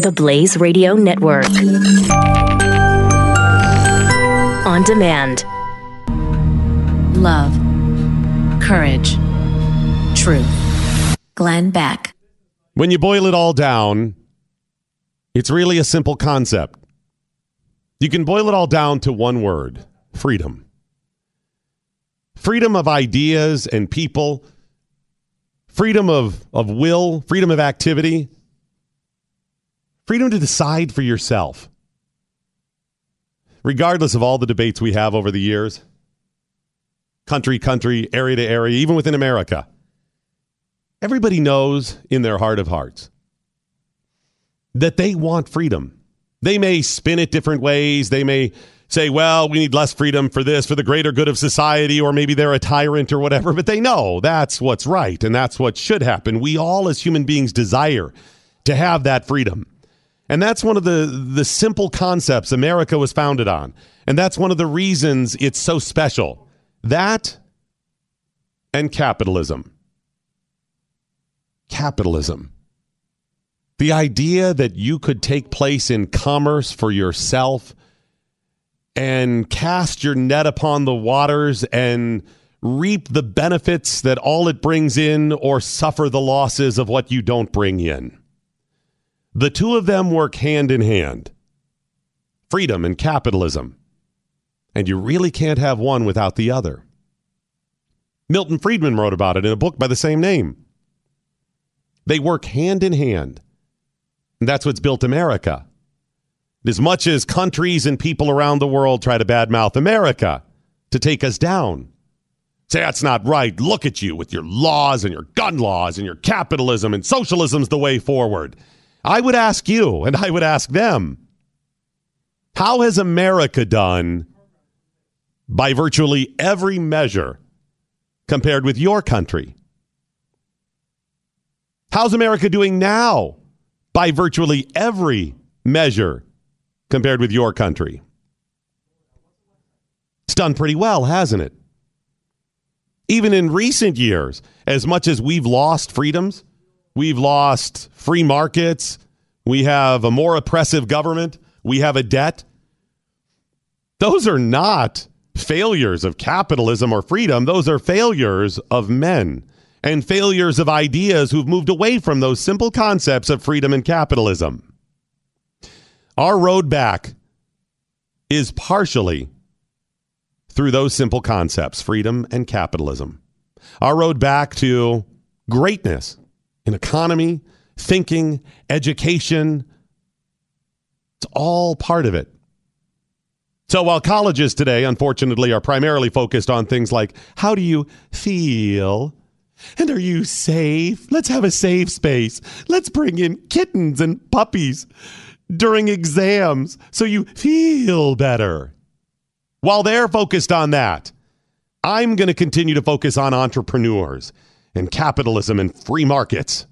The Blaze Radio Network. On demand. Love. Courage. Truth. Glenn Beck. When you boil it all down, it's really a simple concept. You can boil it all down to one word: freedom. Freedom of ideas and people. Freedom of will. Freedom of activity. Freedom to decide for yourself. Regardless of all the debates we have over the years, country, area to area, even within America, everybody knows in their heart of hearts that they want freedom. They may spin it different ways. They may say, well, we need less freedom for this, for the greater good of society, or maybe they're a tyrant or whatever, but they know that's what's right and that's what should happen. We all as human beings desire to have that freedom. And that's one of the simple concepts America was founded on. And that's one of the reasons it's so special. That and capitalism. Capitalism. The idea that you could take place in commerce for yourself and cast your net upon the waters and reap the benefits that all it brings in, or suffer the losses of what you don't bring in. The two of them work hand in hand. Freedom and capitalism. And you really can't have one without the other. Milton Friedman wrote about it in a book by the same name. They work hand in hand. And that's what's built America. As much as countries and people around the world try to badmouth America to take us down, say that's not right, look at you with your laws and your gun laws and your capitalism, and socialism's the way forward. I would ask you, and I would ask them, how has America done by virtually every measure compared with your country? How's America doing now by virtually every measure compared with your country? It's done pretty well, hasn't it? Even in recent years, as much as we've lost freedoms, we've lost free markets, we have a more oppressive government, we have a debt. Those are not failures of capitalism or freedom. Those are failures of men and failures of ideas who've moved away from those simple concepts of freedom and capitalism. Our road back is partially through those simple concepts, freedom and capitalism. Our road back to greatness in economy, thinking, education, it's all part of it. So while colleges today, unfortunately, are primarily focused on things like, how do you feel? And are you safe? Let's have a safe space. Let's bring in kittens and puppies during exams so you feel better. While they're focused on that, I'm going to continue to focus on entrepreneurs and capitalism and free markets,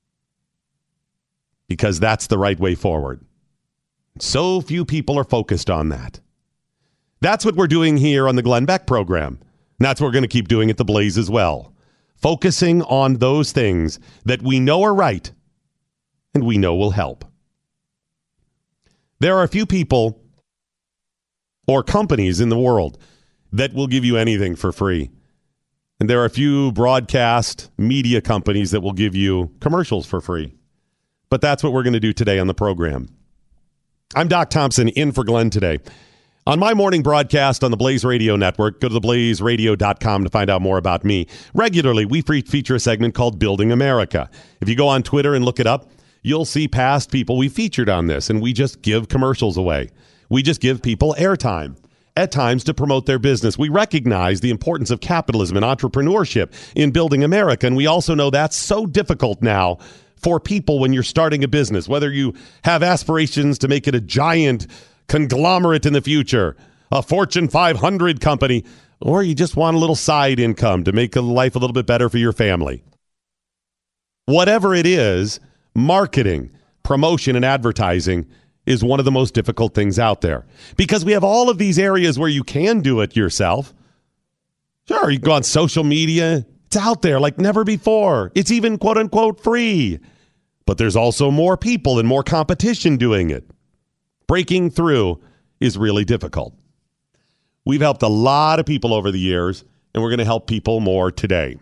because that's the right way forward. So few people are focused on that. That's what we're doing here on the Glenn Beck program. And that's what we're going to keep doing at the Blaze as well. Focusing on those things that we know are right and we know will help. There are a few people or companies in the world that will give you anything for free. And there are a few broadcast media companies that will give you commercials for free. But that's what we're going to do today on the program. I'm Doc Thompson, in for Glenn today. On my morning broadcast on the Blaze Radio Network, go to theblazeradio.com to find out more about me. Regularly, we feature a segment called Building America. If you go on Twitter and look it up, you'll see past people we featured on this, and we just give commercials away. We just give people airtime, at times, to promote their business. We recognize the importance of capitalism and entrepreneurship in building America, and we also know that's so difficult now for people when you're starting a business, whether you have aspirations to make it a giant conglomerate in the future, a Fortune 500 company, or you just want a little side income to make life a little bit better for your family. Whatever it is, marketing, promotion, and advertising is one of the most difficult things out there, because we have all of these areas where you can do it yourself. Sure, you go on social media. It's out there like never before. It's even quote unquote free. But there's also more people and more competition doing it. Breaking through is really difficult. We've helped a lot of people over the years, and we're going to help people more today.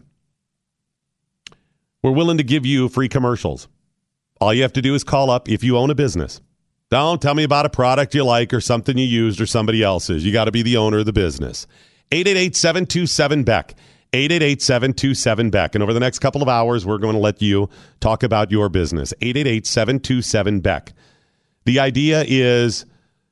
We're willing to give you free commercials. All you have to do is call up if you own a business. Don't tell me about a product you like or something you used or somebody else's. You got to be the owner of the business. 888-727-BECK. 888-727-BECK. And over the next couple of hours, we're going to let you talk about your business. 888-727-BECK. The idea is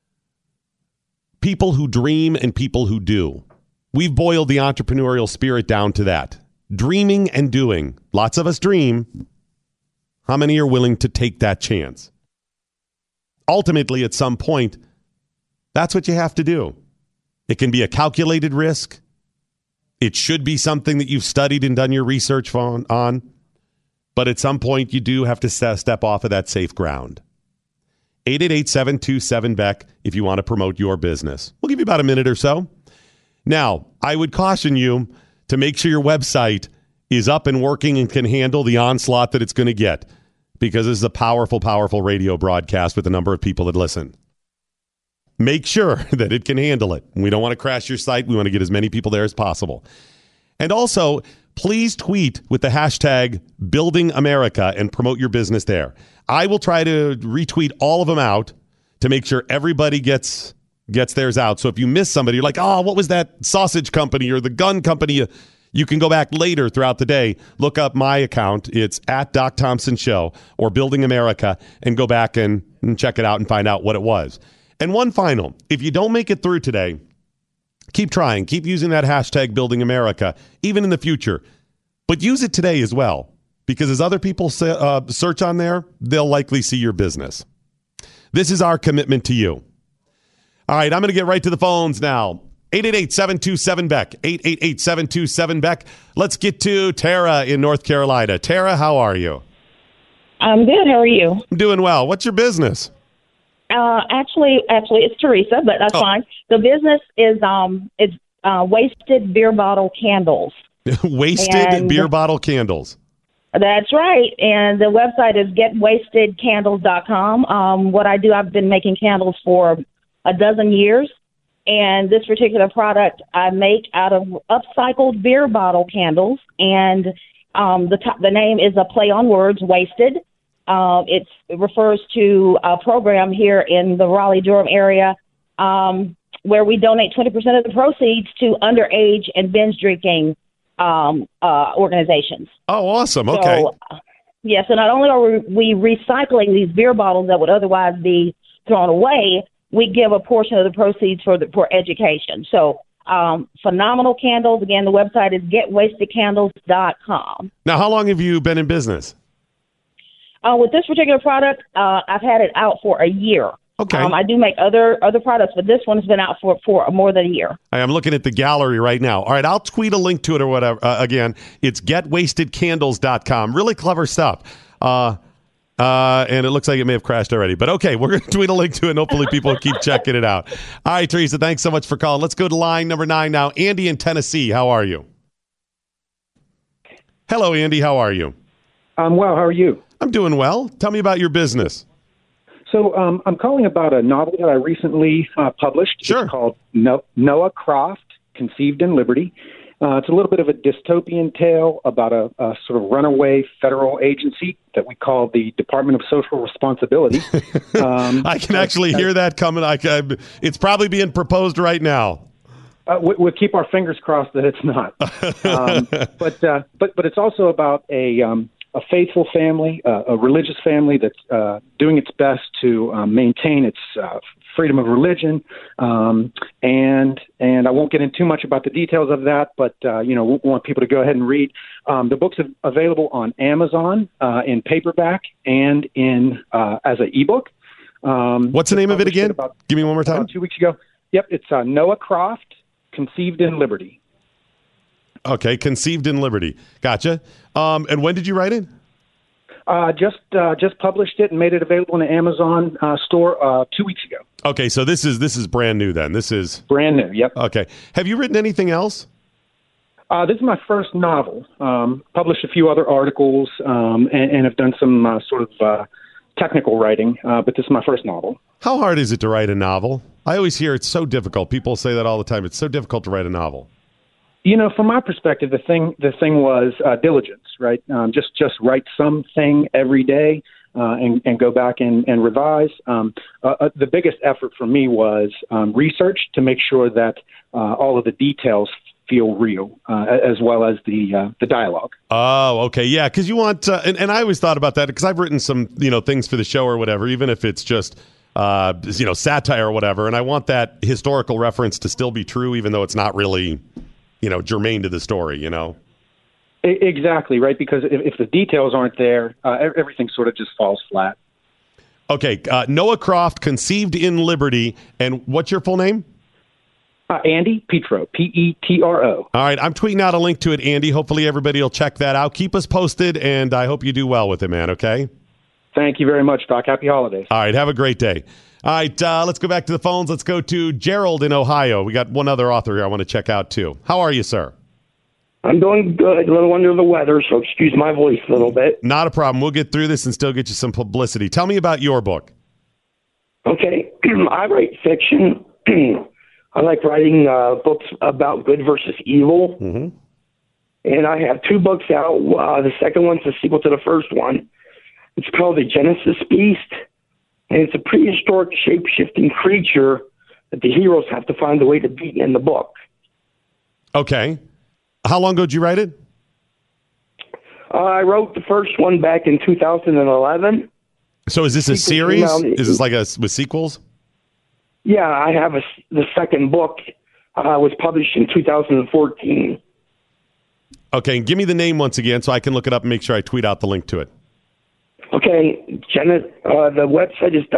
people who dream and people who do. We've boiled the entrepreneurial spirit down to that. Dreaming and doing. Lots of us dream. How many are willing to take that chance? Ultimately, at some point, that's what you have to do. It can be a calculated risk. It should be something that you've studied and done your research on. But at some point, you do have to step off of that safe ground. 888-727-BECK if you want to promote your business. We'll give you about a minute or so. Now, I would caution you to make sure your website is up and working and can handle the onslaught that it's going to get, because this is a powerful, powerful radio broadcast with a number of people that listen. Make sure that it can handle it. We don't want to crash your site. We want to get as many people there as possible. And also, please tweet with the hashtag Building America and promote your business there. I will try to retweet all of them out to make sure everybody gets theirs out. So if you miss somebody, you're like, oh, what was that sausage company or the gun company? You can go back later throughout the day, look up my account. It's at Doc Thompson Show or Building America, and go back and check it out and find out what it was. And one final, if you don't make it through today, keep trying. Keep using that hashtag Building America, even in the future. But use it today as well, because as other people search on there, they'll likely see your business. This is our commitment to you. All right, I'm going to get right to the phones now. 888-727-BECK. 888-727-BECK. Let's get to Tara in North Carolina. Tara, how are you? I'm good. How are you? I'm doing well. What's your business? Actually, it's Teresa, but that's fine. The business is Wasted Beer Bottle Candles. Wasted Beer Bottle Candles. That's right. And the website is getwastedcandles.com. What I do, I've been making candles for a dozen years. And this particular product I make out of upcycled beer bottle candles. And the name is a play on words, Wasted. It refers to a program here in the Raleigh-Durham area where we donate 20% of the proceeds to underage and binge drinking organizations. Oh, awesome. Okay. So, yeah, so not only are we recycling these beer bottles that would otherwise be thrown away, we give a portion of the proceeds for education. So phenomenal candles. Again, the website is getwastedcandles.com. Now, how long have you been in business? With this particular product, I've had it out for a year. Okay. I do make other products, but this one has been out for more than a year. I'm looking at the gallery right now. All right, I'll tweet a link to it or whatever. Again, it's getwastedcandles.com. Really clever stuff. And it looks like it may have crashed already. But okay, we're going to tweet a link to it, and hopefully people keep checking it out. All right, Teresa, thanks so much for calling. Let's go to line number 9 now. Andy in Tennessee, how are you? Hello, Andy. How are you? I'm well. How are you? I'm doing well. Tell me about your business. So I'm calling about a novel that I recently published. Sure. It's called Noah Croft, Conceived in Liberty. It's a little bit of a dystopian tale about a sort of runaway federal agency that we call the Department of Social Responsibility. I can actually hear that coming. It's probably being proposed right now. We'll keep our fingers crossed that it's not. But it's also about a faithful family, a religious family that's doing its best to maintain its freedom of religion. And I won't get into too much about the details of that, but we want people to go ahead and read. The book's available on Amazon in paperback and in as an ebook. What's the name of it again? Give me one more time. 2 weeks ago. Yep, it's Noah Croft, Conceived in Liberty. Okay, Conceived in Liberty. Gotcha. And when did you write it? Just published it and made it available in the Amazon store 2 weeks ago. Okay, so this is brand new then. This is brand new. Yep. Okay. Have you written anything else? This is my first novel. Published a few other articles and have done some sort of technical writing, but this is my first novel. How hard is it to write a novel? I always hear it's so difficult. People say that all the time. It's so difficult to write a novel. From my perspective, the thing was diligence, right? Just write something every day and go back and revise. The biggest effort for me was research to make sure that all of the details feel real, as well as the dialogue. Oh, okay, yeah, because you want, and I always thought about that because I've written some things for the show or whatever, even if it's just satire or whatever, and I want that historical reference to still be true, even though it's not really germane to the story. Exactly, right? Because if the details aren't there, everything sort of just falls flat. Okay, Noah Croft, conceived in Liberty, and what's your full name? Andy Petro, Petro. All right, I'm tweeting out a link to it, Andy. Hopefully everybody will check that out. Keep us posted, and I hope you do well with it, man, okay? Thank you very much, Doc. Happy holidays. All right, have a great day. All right, let's go back to the phones. Let's go to Gerald in Ohio. We got one other author here I want to check out, too. How are you, sir? I'm doing good, a little under the weather, so excuse my voice a little bit. Not a problem. We'll get through this and still get you some publicity. Tell me about your book. Okay, I write fiction. I like writing books about good versus evil. Mm-hmm. And I have two books out. The second one's a sequel to the first one. It's called The Genesis Beast, and it's a prehistoric shape-shifting creature that the heroes have to find a way to beat in the book. Okay. How long ago did you write it? I wrote the first one back in 2011. So is this a series? Is this like with sequels? Yeah, I have the second book was published in 2014. Okay, and give me the name once again so I can look it up and make sure I tweet out the link to it. Okay, the website is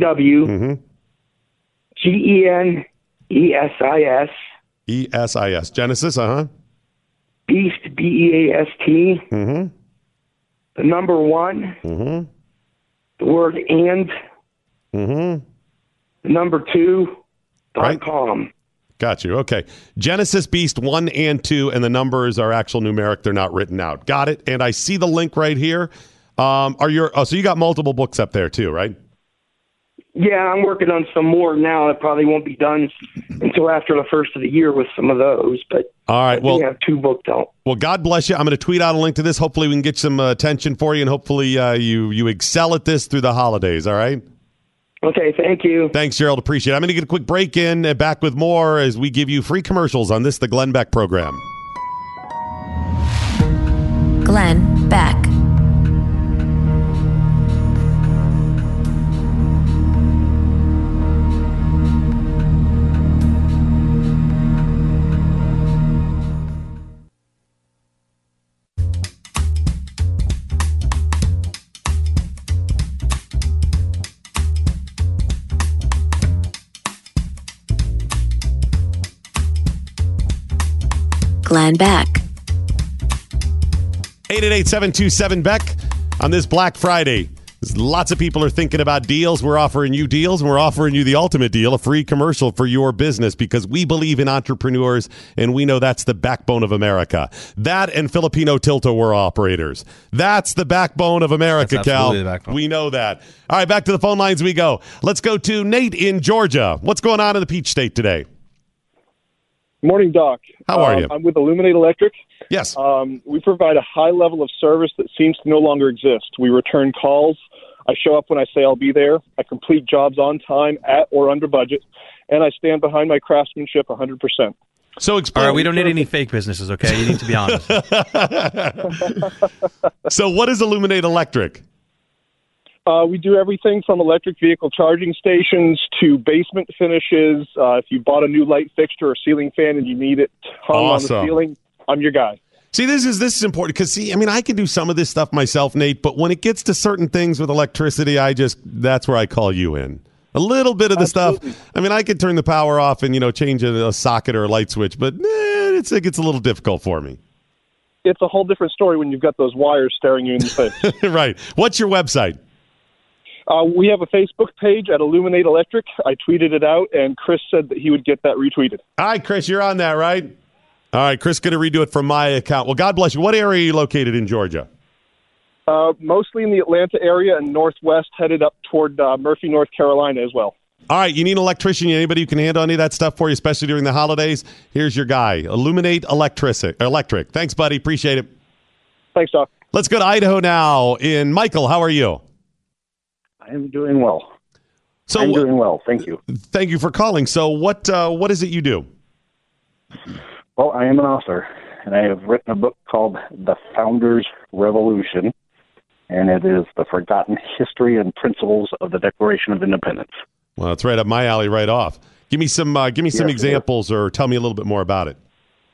www.GENESIS. ESIS. Genesis, Beast, B-E-A-S-T. Mm-hmm. The number one. Mm-hmm. The word and. Mm-hmm. The number two. Right. .com. Got you. Okay. Genesis Beast 1 and 2, and the numbers are actual numeric. They're not written out. Got it. And I see the link right here. So you got multiple books up there too, right? Yeah, I'm working on some more now. It probably won't be done until after the first of the year with some of those. But all right, we have two booked out. Well, God bless you. I'm going to tweet out a link to this. Hopefully, we can get some attention for you, and hopefully, you excel at this through the holidays. All right. Okay, thank you. Thanks, Gerald. Appreciate it. I'm going to get a quick break in and back with more as we give you free commercials on this, the Glenn Beck program. Glenn Beck. Glenn Beck. 888-727-BECK on this Black Friday. Lots of people are thinking about deals. We're offering you deals, and we're offering you the ultimate deal, a free commercial for your business, because we believe in entrepreneurs, and we know that's the backbone of America. That and Filipino tilt-a-whirl operators. That's the backbone of America, Cal. We know that. All right, back to the phone lines we go. Let's go to Nate in Georgia. What's going on in the Peach State today? Morning, Doc. How are you? I'm with Illuminate Electric. Yes. We provide a high level of service that seems to no longer exist. We return calls. I show up when I say I'll be there. I complete jobs on time, at or under budget, and I stand behind my craftsmanship 100%. So explain. All right, we don't need any fake businesses, okay? You need to be honest. So what is Illuminate Electric? We do everything from electric vehicle charging stations to basement finishes. If you bought a new light fixture or ceiling fan and you need it hung on the ceiling, I'm your guy. See, this is important because, I can do some of this stuff myself, Nate, but when it gets to certain things with electricity, that's where I call you in. A little bit of the Absolutely. stuff. I can turn the power off and, change a socket or a light switch, but it gets a little difficult for me. It's a whole different story when you've got those wires staring you in the face. Right. What's your website? We have a Facebook page at Illuminate Electric. I tweeted it out, and Chris said that he would get that retweeted. All right, Chris, you're on that, right? All right, Chris, going to redo it from my account. Well, God bless you. What area are you located in Georgia? Mostly in the Atlanta area and northwest, headed up toward Murphy, North Carolina as well. All right, you need an electrician. Anybody who can handle any of that stuff for you, especially during the holidays? Here's your guy, Illuminate Electric. Thanks, buddy. Appreciate it. Thanks, Doc. Let's go to Idaho now. In Michael, how are you? I am doing well. So I'm doing well. Thank you. Thank you for calling. So what is it you do? Well, I am an author, and I have written a book called The Founders Revolution, and it is the forgotten history and principles of the Declaration of Independence. Well, it's right up my alley, right off. Give me some examples, or tell me a little bit more about it.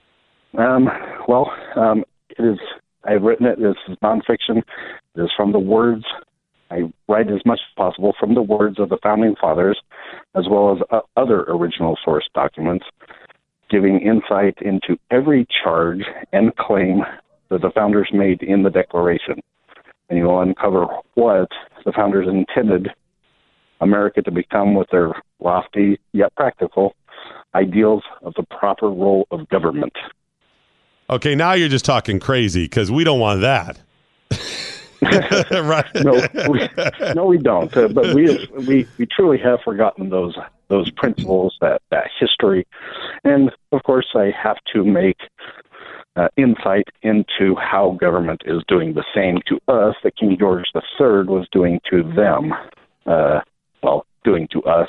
It is. I've written it. This is nonfiction. It is from the words. I write as much as possible from the words of the founding fathers, as well as other original source documents, giving insight into every charge and claim that the founders made in the Declaration. And you will uncover what the founders intended America to become with their lofty yet practical ideals of the proper role of government. Okay, now you're just talking crazy because we don't want that. Right? No, we don't. But we truly have forgotten those principles, that history, and of course, I have to make insight into how government is doing the same to us that King George III was doing to them. Doing to us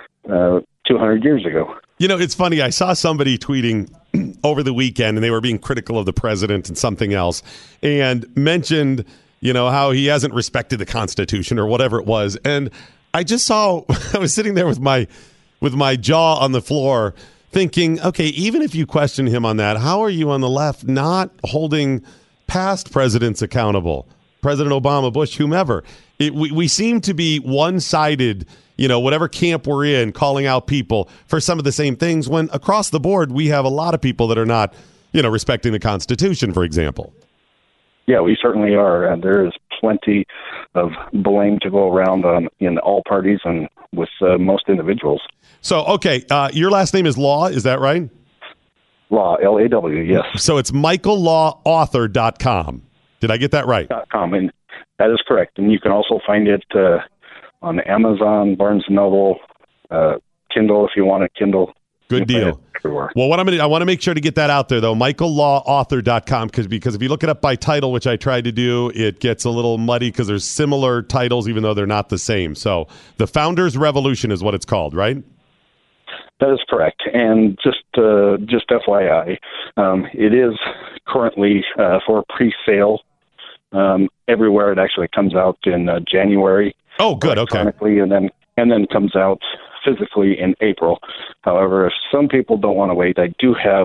200 years ago. You know, it's funny. I saw somebody tweeting over the weekend, and they were being critical of the president and something else, and mentioned, how he hasn't respected the Constitution or whatever it was. And I just saw, I was sitting there with my jaw on the floor thinking, okay, even if you question him on that, how are you on the left not holding past presidents accountable? President Obama, Bush, whomever. We seem to be one-sided, whatever camp we're in, calling out people for some of the same things, when across the board we have a lot of people that are not, respecting the Constitution, for example. Yeah, we certainly are. And there is plenty of blame to go around in all parties and with most individuals. So, okay, your last name is Law, is that right? Law, L-A-W, yes. So it's michaellawauthor.com. Did I get that right? .com, and that is correct. And you can also find it on Amazon, Barnes & Noble, Kindle if you want a Kindle. Good deal. Well, I want to make sure to get that out there, though, michaellawauthor.com, because if you look it up by title, which I tried to do, it gets a little muddy because there's similar titles, even though they're not the same. So The Founders Revolution is what it's called, right? That is correct. And just FYI, it is currently for pre-sale everywhere. It actually comes out in January. Oh, good. Okay. And then comes out physically in April. However, if some people don't want to wait, I do have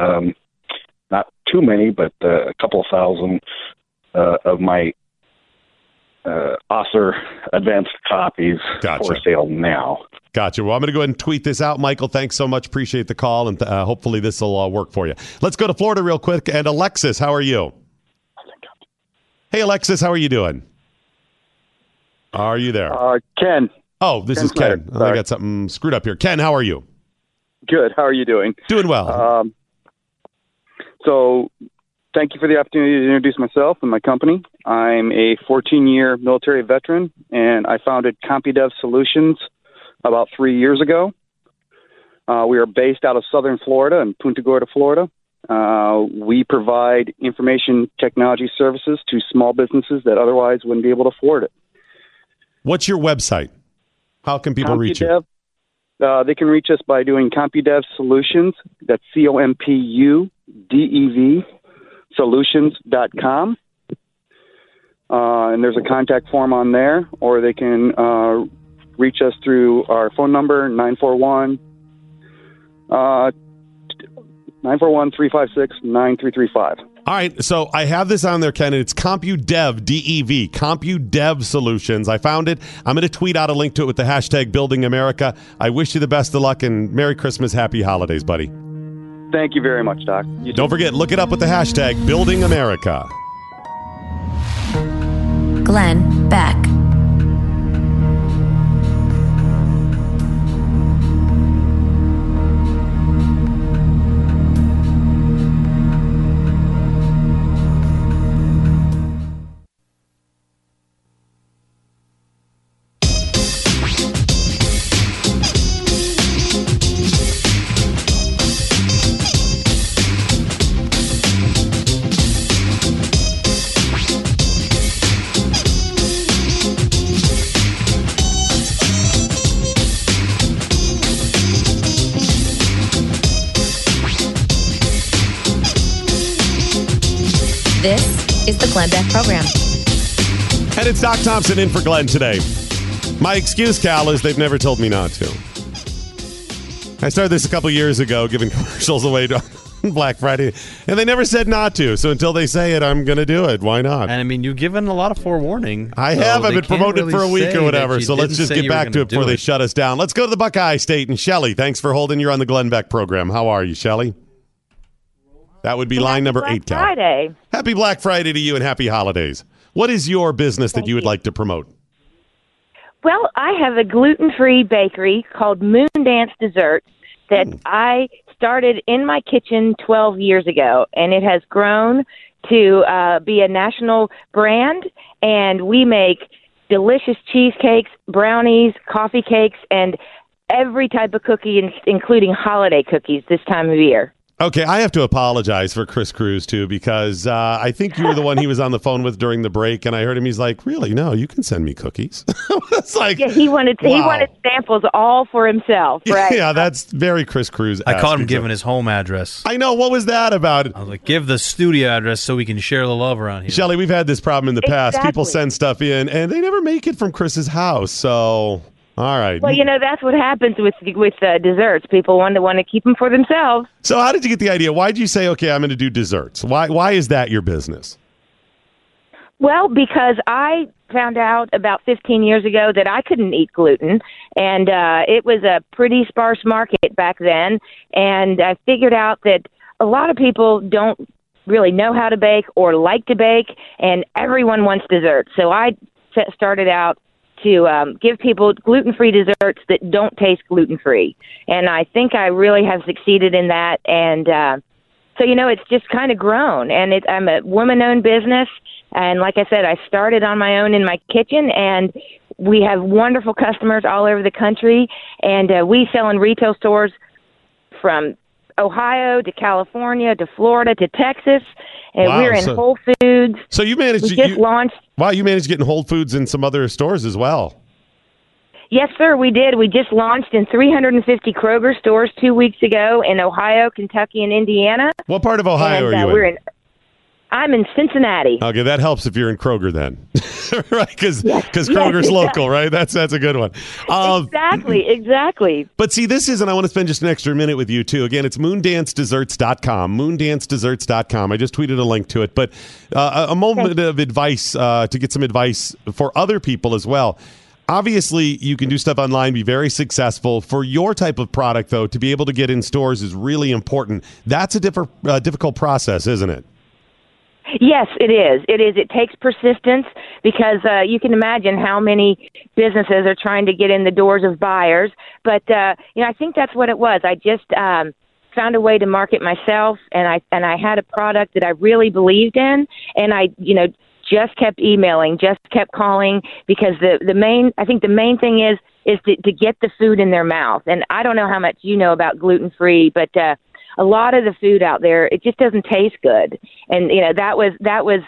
not too many, but a couple of thousand of my author advanced copies for sale now. Gotcha. Well, I'm going to go ahead and tweet this out. Michael, thanks so much. Appreciate the call, and hopefully this will work for you. Let's go to Florida real quick. And Alexis, how are you? Hey, Alexis, how are you doing? Are you there? Ken. Oh, this is Ken. I got something screwed up here. Ken, how are you? Good. How are you doing? Doing well. So thank you for the opportunity to introduce myself and my company. I'm a 14-year military veteran, and I founded CompuDev Solutions about 3 years ago. We are based out of southern Florida in Punta Gorda, Florida. We provide information technology services to small businesses that otherwise wouldn't be able to afford it. What's your website? How can people reach you? They can reach us by doing CompuDev Solutions. That's COMPUDEV solutions.com. And there's a contact form on there, or they can reach us through our phone number, 941-356-9335. All right, so I have this on there, Ken, and it's CompuDev, D-E-V, CompuDev Solutions. I found it. I'm going to tweet out a link to it with the hashtag Building America. I wish you the best of luck, and Merry Christmas, Happy Holidays, buddy. Thank you very much, Doc. Don't forget, look it up with the hashtag Building America. Glenn Beck. This is the Glenn Beck Program. And it's Doc Thompson in for Glenn today. My excuse, Cal, is they've never told me not to. I started this a couple years ago, giving commercials away on Black Friday, and they never said not to. So until they say it, I'm going to do it. Why not? And I mean, you've given a lot of forewarning. I have. I've been promoted for a week or whatever. So let's just get back to it before they shut us down. Let's go to the Buckeye State. And Shelly, thanks for holding. You're on the Glenn Beck program. How are you, Shelly? That would be line number 8, Cal. Friday. Happy Black Friday to you and happy holidays. What is your business that you would like to promote? Well, I have a gluten-free bakery called Moon Dance Desserts that I started in my kitchen 12 years ago, and it has grown to be a national brand, and we make delicious cheesecakes, brownies, coffee cakes, and every type of cookie, including holiday cookies this time of year. Okay, I have to apologize for Chris Cruz, too, because I think you were the one he was on the phone with during the break, and I heard him. He's like, really? No, you can send me cookies. It's like, yeah, he wanted samples all for himself, right? Yeah, that's very Chris Cruz. I caught him giving his home address. I know. What was that about? I was like, give the studio address so we can share the love around here. Shelly, we've had this problem in the past. People send stuff in, and they never make it from Chris's house, so... All right. Well, that's what happens with desserts. People want to keep them for themselves. So how did you get the idea? Why did you say, okay, I'm going to do desserts? Why is that your business? Well, because I found out about 15 years ago that I couldn't eat gluten, and it was a pretty sparse market back then, and I figured out that a lot of people don't really know how to bake or like to bake, and everyone wants desserts. So I started out to give people gluten-free desserts that don't taste gluten-free. And I think I really have succeeded in that. And so, it's just kind of grown. And I'm a woman-owned business. And like I said, I started on my own in my kitchen. And we have wonderful customers all over the country. And we sell in retail stores from Ohio to California to Florida to Texas. And we're in Whole Foods. So you managed launched. Wow, you managed to get in Whole Foods and some other stores as well. Yes, sir, we did. We just launched in 350 Kroger stores 2 weeks ago in Ohio, Kentucky, and Indiana. What part of Ohio are you in? I'm in Cincinnati. Okay, that helps if you're in Kroger then. Right, because Kroger's local, right? That's a good one. Exactly. But see, this is, and I want to spend just an extra minute with you, too. Again, it's moondancedesserts.com, moondancedesserts.com. I just tweeted a link to it. But a moment of advice, to get some advice for other people as well. Obviously, you can do stuff online, be very successful. For your type of product, though, to be able to get in stores is really important. That's a difficult process, isn't it? Yes, it is. It is. It takes persistence because you can imagine how many businesses are trying to get in the doors of buyers. But I think that's what it was. I just found a way to market myself, and I had a product that I really believed in, and I just kept emailing, just kept calling because the main thing is to get the food in their mouth. And I don't know how much you know about gluten-free, but a lot of the food out there, it just doesn't taste good. And, that was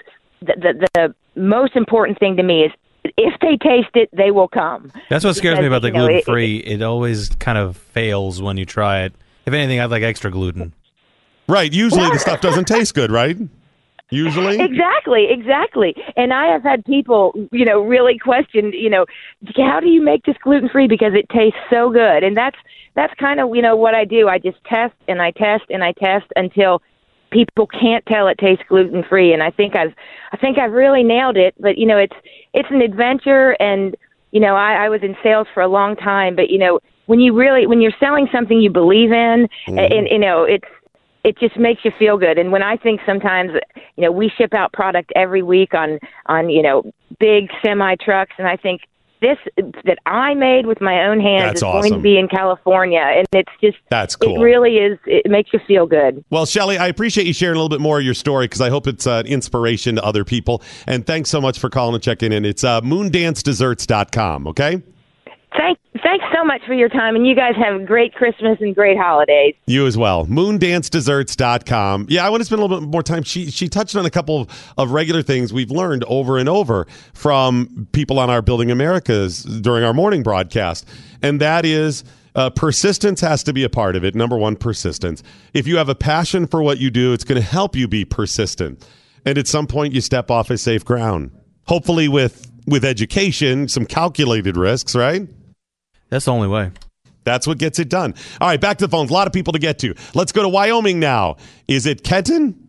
the most important thing to me is if they taste it, they will come. That's what scares me about the gluten-free. It always kind of fails when you try it. If anything, I'd like extra gluten. Right. Usually the stuff doesn't taste good, right? Usually? Exactly. And I have had people, really question, how do you make this gluten-free because it tastes so good? And that's kind of, what I do. I just test and I test and I test until people can't tell it tastes gluten-free. And I think I've really nailed it. But, it's an adventure. And, I was in sales for a long time. But, when you're selling something you believe in, and, it just makes you feel good. And when I think sometimes, we ship out product every week on big semi trucks, and I think this that I made with my own hands is going to be in California, and it's just that's cool. It really is. It makes you feel good. Well, Shelly, I appreciate you sharing a little bit more of your story because I hope it's an inspiration to other people. And thanks so much for calling and checking in. It's moondancedesserts.com. Okay. Thanks so much for your time, and you guys have a great Christmas and great holidays. You as well. Moondancedesserts.com. Yeah, I want to spend a little bit more time. She touched on a couple of regular things we've learned over and over from people on our Building Americas during our morning broadcast, and that is persistence has to be a part of it. Number one, persistence. If you have a passion for what you do, it's going to help you be persistent. and at some point you step off a safe ground. Hopefully with education, some calculated risks, right? That's the only way. That's what gets it done. All right, back to the phones. A lot of people to get to. Let's go to Wyoming now. Is it Kenton?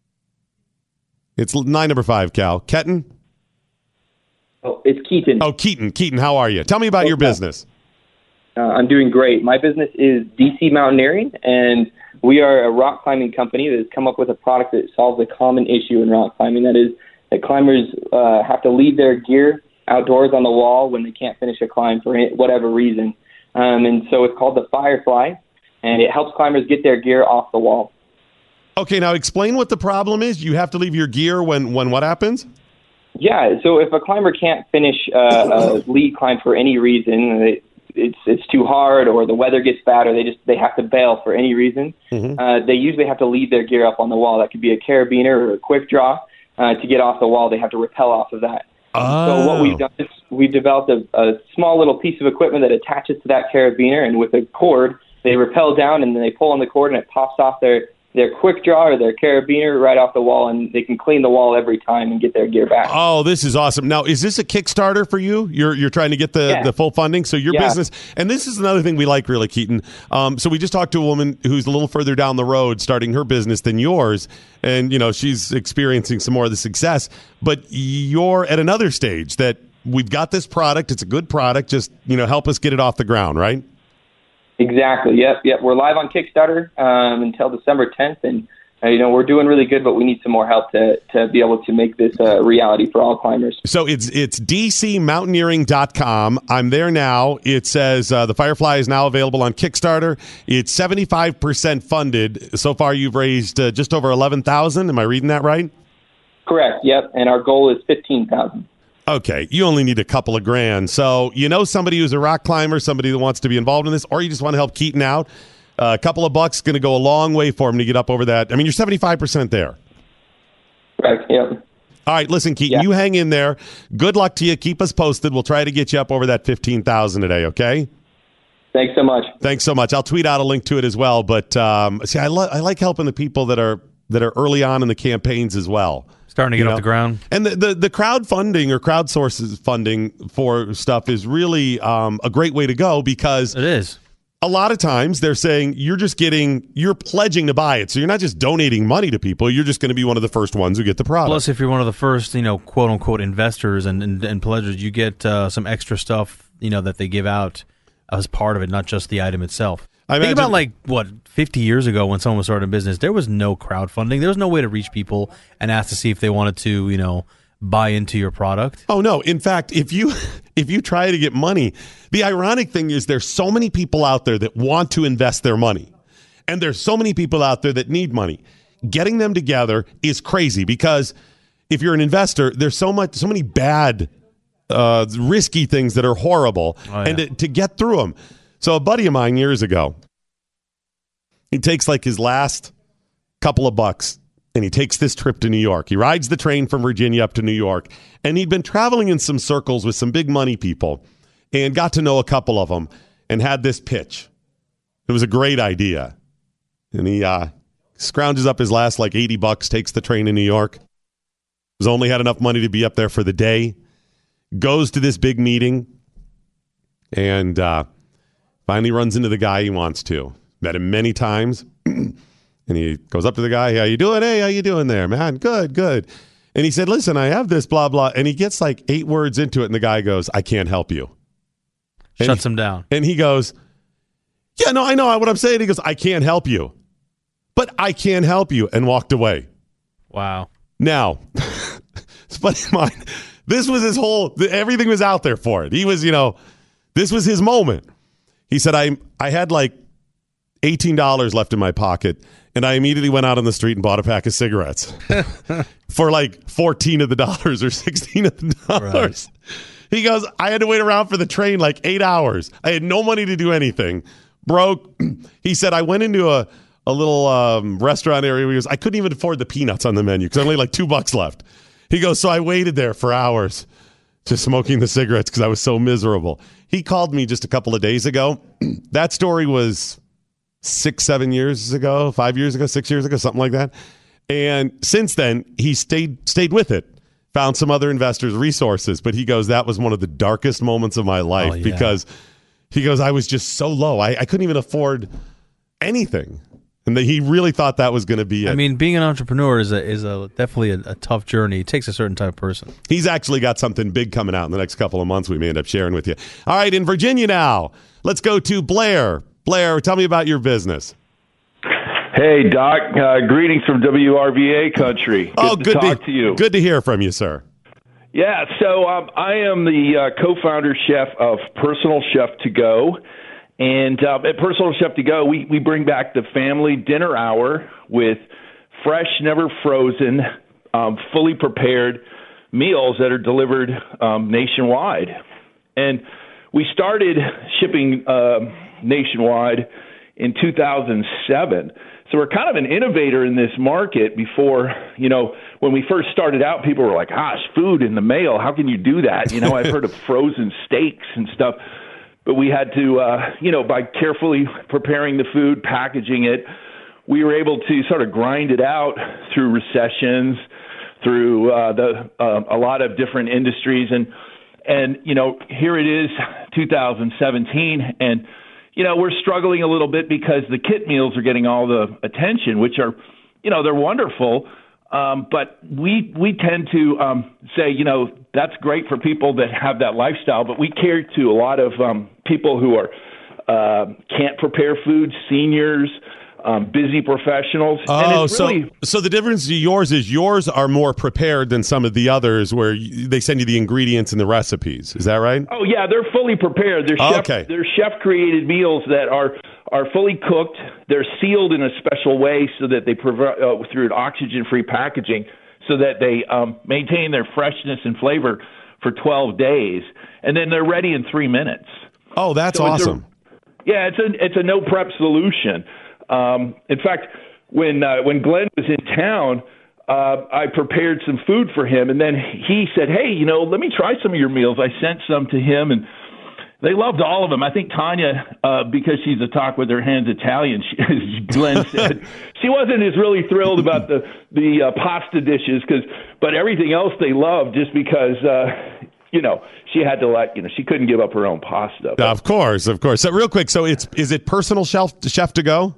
It's line number 5, Cal. Kenton? Oh, it's Keaton. Oh, Keaton. Keaton, how are you? Tell me about your business. I'm doing great. My business is DC Mountaineering, and we are a rock climbing company that has come up with a product that solves a common issue in rock climbing. That is that climbers have to leave their gear outdoors on the wall when they can't finish a climb for whatever reason. And so it's called the Firefly, and it helps climbers get their gear off the wall. Okay, now explain what the problem is. You have to leave your gear when what happens? Yeah, so if a climber can't finish a lead climb for any reason, it's too hard, or the weather gets bad, or they have to bail for any reason, they usually have to leave their gear up on the wall. That could be a carabiner or a quick draw. To get off the wall, they have to rappel off of that. So what we've done is we've developed a small little piece of equipment that attaches to that carabiner, and with a cord, they rappel down, and then they pull on the cord, and it pops off their quick draw or their carabiner right off the wall, and they can clean the wall every time and get their gear back. Oh, this is awesome. Now, is this a Kickstarter for you? You're trying to get the full funding? So your business, and this is another thing we like really, Keaton. So we just talked to a woman who's a little further down the road starting her business than yours, and, she's experiencing some more of the success, but you're at another stage that we've got this product. It's a good product. Just, help us get it off the ground, right? Exactly. Yep. We're live on Kickstarter until December 10th, and we're doing really good, but we need some more help to be able to make this a reality for all climbers. So it's dcmountaineering.com. I'm there now. It says the Firefly is now available on Kickstarter. It's 75% funded. So far, you've raised just over $11,000. Am I reading that right? Correct. Yep. And our goal is $15,000. Okay, you only need a couple of grand. So somebody who's a rock climber, somebody that wants to be involved in this, or you just want to help Keaton out, a couple of bucks going to go a long way for him to get up over that. I mean, you're 75% there. Right, yeah. All right, listen, Keaton, you hang in there. Good luck to you. Keep us posted. We'll try to get you up over that $15,000 today, okay? Thanks so much. Thanks so much. I'll tweet out a link to it as well. But see, I like helping the people that are early on in the campaigns as well. Starting to get off the ground. And the crowdfunding or crowdsources funding for stuff is really a great way to go, because it is. A lot of times they're saying you're pledging to buy it. So you're not just donating money to people. You're just going to be one of the first ones who get the product. Plus, if you're one of the first, quote unquote investors and pledgers, you get some extra stuff, that they give out as part of it, not just the item itself. Think about 50 years ago when someone started a business, there was no crowdfunding. There was no way to reach people and ask to see if they wanted to, buy into your product. Oh, no. In fact, if you try to get money, the ironic thing is there's so many people out there that want to invest their money, and there's so many people out there that need money. Getting them together is crazy, because if you're an investor, there's so many bad, risky things that are horrible, and to get through them. So a buddy of mine years ago, he takes his last couple of bucks, and he takes this trip to New York. He rides the train from Virginia up to New York, and he'd been traveling in some circles with some big money people and got to know a couple of them and had this pitch. It was a great idea. And he scrounges up his last $80, takes the train to New York. He's only had enough money to be up there for the day. Goes to this big meeting and finally runs into the guy he wants to. Met him many times. And he goes up to the guy, how you doing? Hey, how you doing there, man? Good. And he said, listen, I have this, blah, blah. And he gets 8 words into it, and the guy goes, I can't help you. Shuts him down. And he goes, yeah, no, I know what I'm saying. He goes, I can't help you. But I can't help you, and walked away. Wow. Now, it's funny, mine. This was his everything was out there for it. He was, this was his moment. He said, I had $18 left in my pocket, and I immediately went out on the street and bought a pack of cigarettes for 14 of the dollars or 16 of the dollars. Right. He goes, I had to wait around for the train 8 hours. I had no money to do anything. Broke. He said, I went into a little restaurant area. He goes, I couldn't even afford the peanuts on the menu because only $2 left. He goes, so I waited there for hours just smoking the cigarettes because I was so miserable. He called me just a couple of days ago. That story was 6 years ago, 5 years ago, 6 years ago, something like that. And since then, he stayed with it, found some other investors, resources. But he goes, that was one of the darkest moments of my life because he goes, I was just so low. I couldn't even afford anything. And he really thought that was going to be it. I mean, being an entrepreneur is definitely a tough journey. It takes a certain type of person. He's actually got something big coming out in the next couple of months we may end up sharing with you. All right, in Virginia now, let's go to Blair. Blair, tell me about your business. Hey, Doc. Greetings from WRVA country. Good to talk to you. Good to hear from you, sir. Yeah, so I am the co-founder chef of Personal Chef To Go. And at Personal Chef To Go, we bring back the family dinner hour with fresh, never frozen, fully prepared meals that are delivered nationwide. And we started shipping nationwide in 2007. So we're kind of an innovator in this market. Before, when we first started out, people were like, gosh, food in the mail, how can you do that? I've heard of frozen steaks and stuff. But we had to, by carefully preparing the food, packaging it, we were able to sort of grind it out through recessions, through a lot of different industries. And here it is, 2017, and, we're struggling a little bit because the kit meals are getting all the attention, which are, they're wonderful. But we tend to say, that's great for people that have that lifestyle, but we cater to a lot of people who are can't prepare food, seniors, busy professionals. Oh, so the difference to yours is yours are more prepared than some of the others where they send you the ingredients and the recipes. Is that right? Oh, yeah, they're fully prepared. They're chef-created meals that are fully cooked. They're sealed in a special way so that they provide through an oxygen-free packaging so that they maintain their freshness and flavor for 12 days. And then they're ready in 3 minutes. Oh, that's awesome. It's a no-prep solution. In fact, when Glenn was in town, I prepared some food for him, and then he said, hey, let me try some of your meals. I sent some to him, and they loved all of them. I think Tanya, because she's a talk with her hands Italian, Glenn said, she wasn't as really thrilled about the pasta dishes, but everything else they loved just because she had to she couldn't give up her own pasta. Of course. So real quick, is it Personal Chef To Go?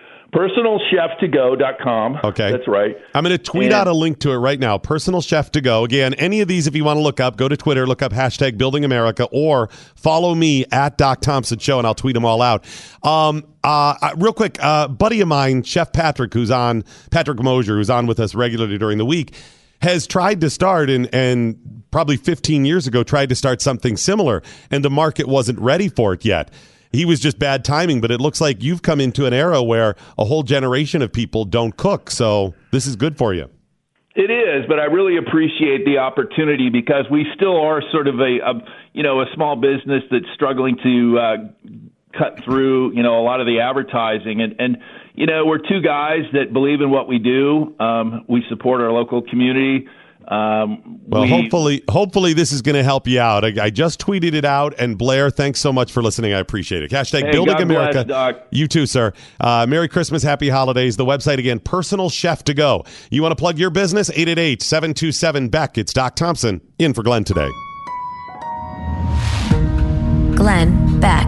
PersonalChefToGo.com. Okay. That's right. I'm going to tweet out a link to it right now. Personal Chef To Go. Again, any of these, if you want to look up, go to Twitter, look up hashtag Building America, or follow me at Doc Thompson Show, and I'll tweet them all out. Real quick, buddy of mine, Chef Patrick Mosier, who's on with us regularly during the week, has tried to start and probably 15 years ago tried to start something similar, and the market wasn't ready for it yet. He was just bad timing, but it looks like you've come into an era where a whole generation of people don't cook. So this is good for you. It is, but I really appreciate the opportunity because we still are sort of a small business that's struggling to cut through, a lot of the advertising. And we're two guys that believe in what we do. We support our local community. Hopefully this is going to help you out. I just tweeted it out, and Blair, thanks so much for listening. I appreciate it. Hashtag Building God America. Bless, Doc. You too, sir. Merry Christmas, Happy Holidays. The website again, Personal Chef To Go. You want to plug your business? 888-727-BECK. It's Doc Thompson in for Glenn today. Glenn Beck.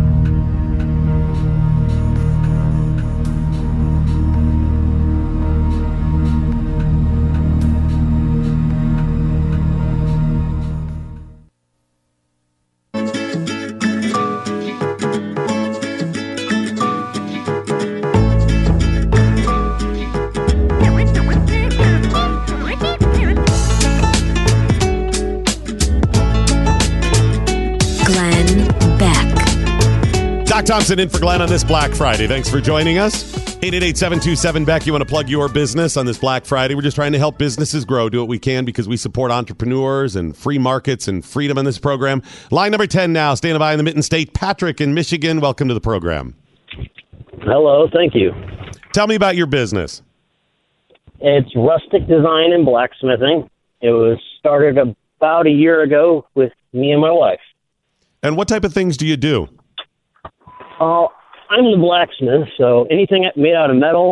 Doc Thompson in for Glenn on this Black Friday. Thanks for joining us. 888-727-BECK. You want to plug your business on this Black Friday? We're just trying to help businesses grow, do what we can because we support entrepreneurs and free markets and freedom on this program. Line number 10 now, standing by in the Mitten State. Patrick in Michigan, welcome to the program. Hello, thank you. Tell me about your business. It's Rustic Design and Blacksmithing. It was started about a year ago with me and my wife. And what type of things do you do? I'm the blacksmith, so anything made out of metal,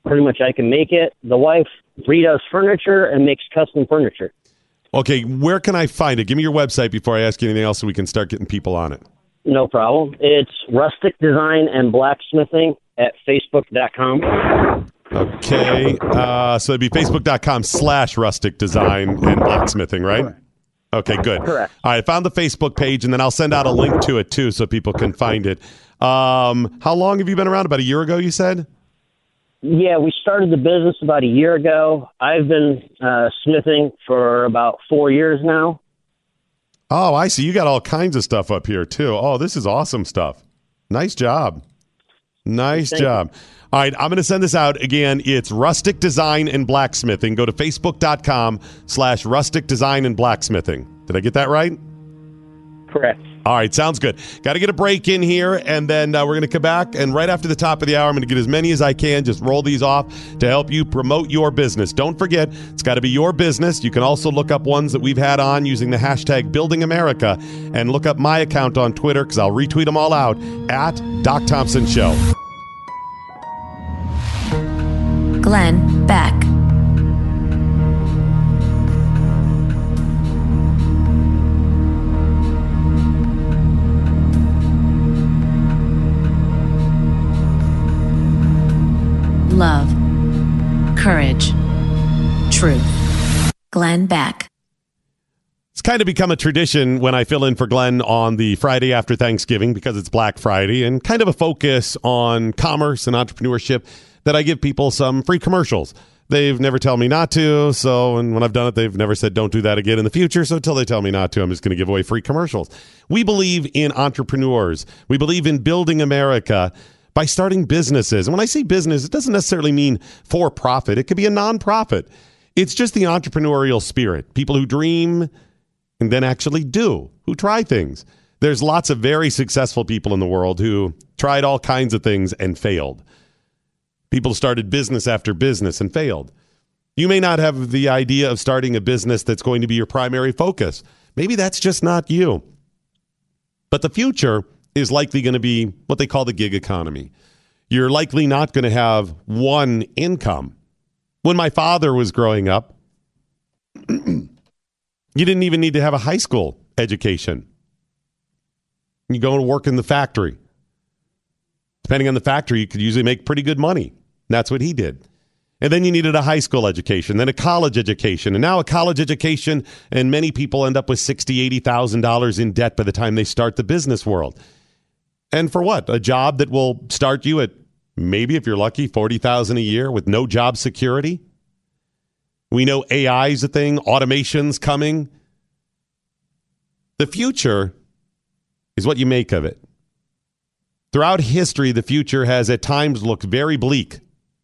pretty much I can make it. The wife redoes furniture and makes custom furniture. Okay, where can I find it? Give me your website before I ask you anything else so we can start getting people on it. No problem. It's Rustic Design and Blacksmithing at Facebook.com. Okay, so it'd be Facebook.com/Rustic Design and Blacksmithing, right? Correct. Okay, good. Correct. All right, I found the Facebook page, and then I'll send out a link to it, too, so people can find it. How long have you been around? About a year ago, you said? Yeah, we started the business about a year ago. I've been smithing for about 4 years now. Oh, I see. You got all kinds of stuff up here, too. Oh, this is awesome stuff. Nice job. Nice job. All right, I'm going to send this out. Again, it's Rustic Design and Blacksmithing. Go to Facebook.com/Rustic Design and Blacksmithing. Did I get that right? Correct. All right, sounds good. Got to get a break in here, and then we're going to come back, and right after the top of the hour, I'm going to get as many as I can, just roll these off to help you promote your business. Don't forget, it's got to be your business. You can also look up ones that we've had on using the hashtag Building America, and look up my account on Twitter, because I'll retweet them all out, at Doc Thompson Show. Glenn Beck. Love, courage, truth. Glenn Beck. It's kind of become a tradition when I fill in for Glenn on the Friday after Thanksgiving, because it's Black Friday, and kind of a focus on commerce and entrepreneurship, that I give people some free commercials. They've never tell me not to, and when I've done it, they've never said don't do that again in the future, so until they tell me not to, I'm just going to give away free commercials. We believe in entrepreneurs. We believe in building America by starting businesses. And when I say business, it doesn't necessarily mean for profit. It could be a nonprofit. It's just the entrepreneurial spirit. People who dream and then actually do, who try things. There's lots of very successful people in the world who tried all kinds of things and failed. People started business after business and failed. You may not have the idea of starting a business that's going to be your primary focus. Maybe that's just not you. But the future is likely going to be what they call the gig economy. You're likely not going to have one income. When my father was growing up, you didn't even need to have a high school education. You go and work in the factory. Depending on the factory, you could usually make pretty good money. That's what he did. And then you needed a high school education, then a college education, and now a college education, and many people end up with $60,000, $80,000 in debt by the time they start the business world. And for what? A job that will start you at maybe, if you're lucky, $40,000 a year with no job security? We know AI is a thing, automation's coming. The future is what you make of it. Throughout history, the future has at times looked very bleak.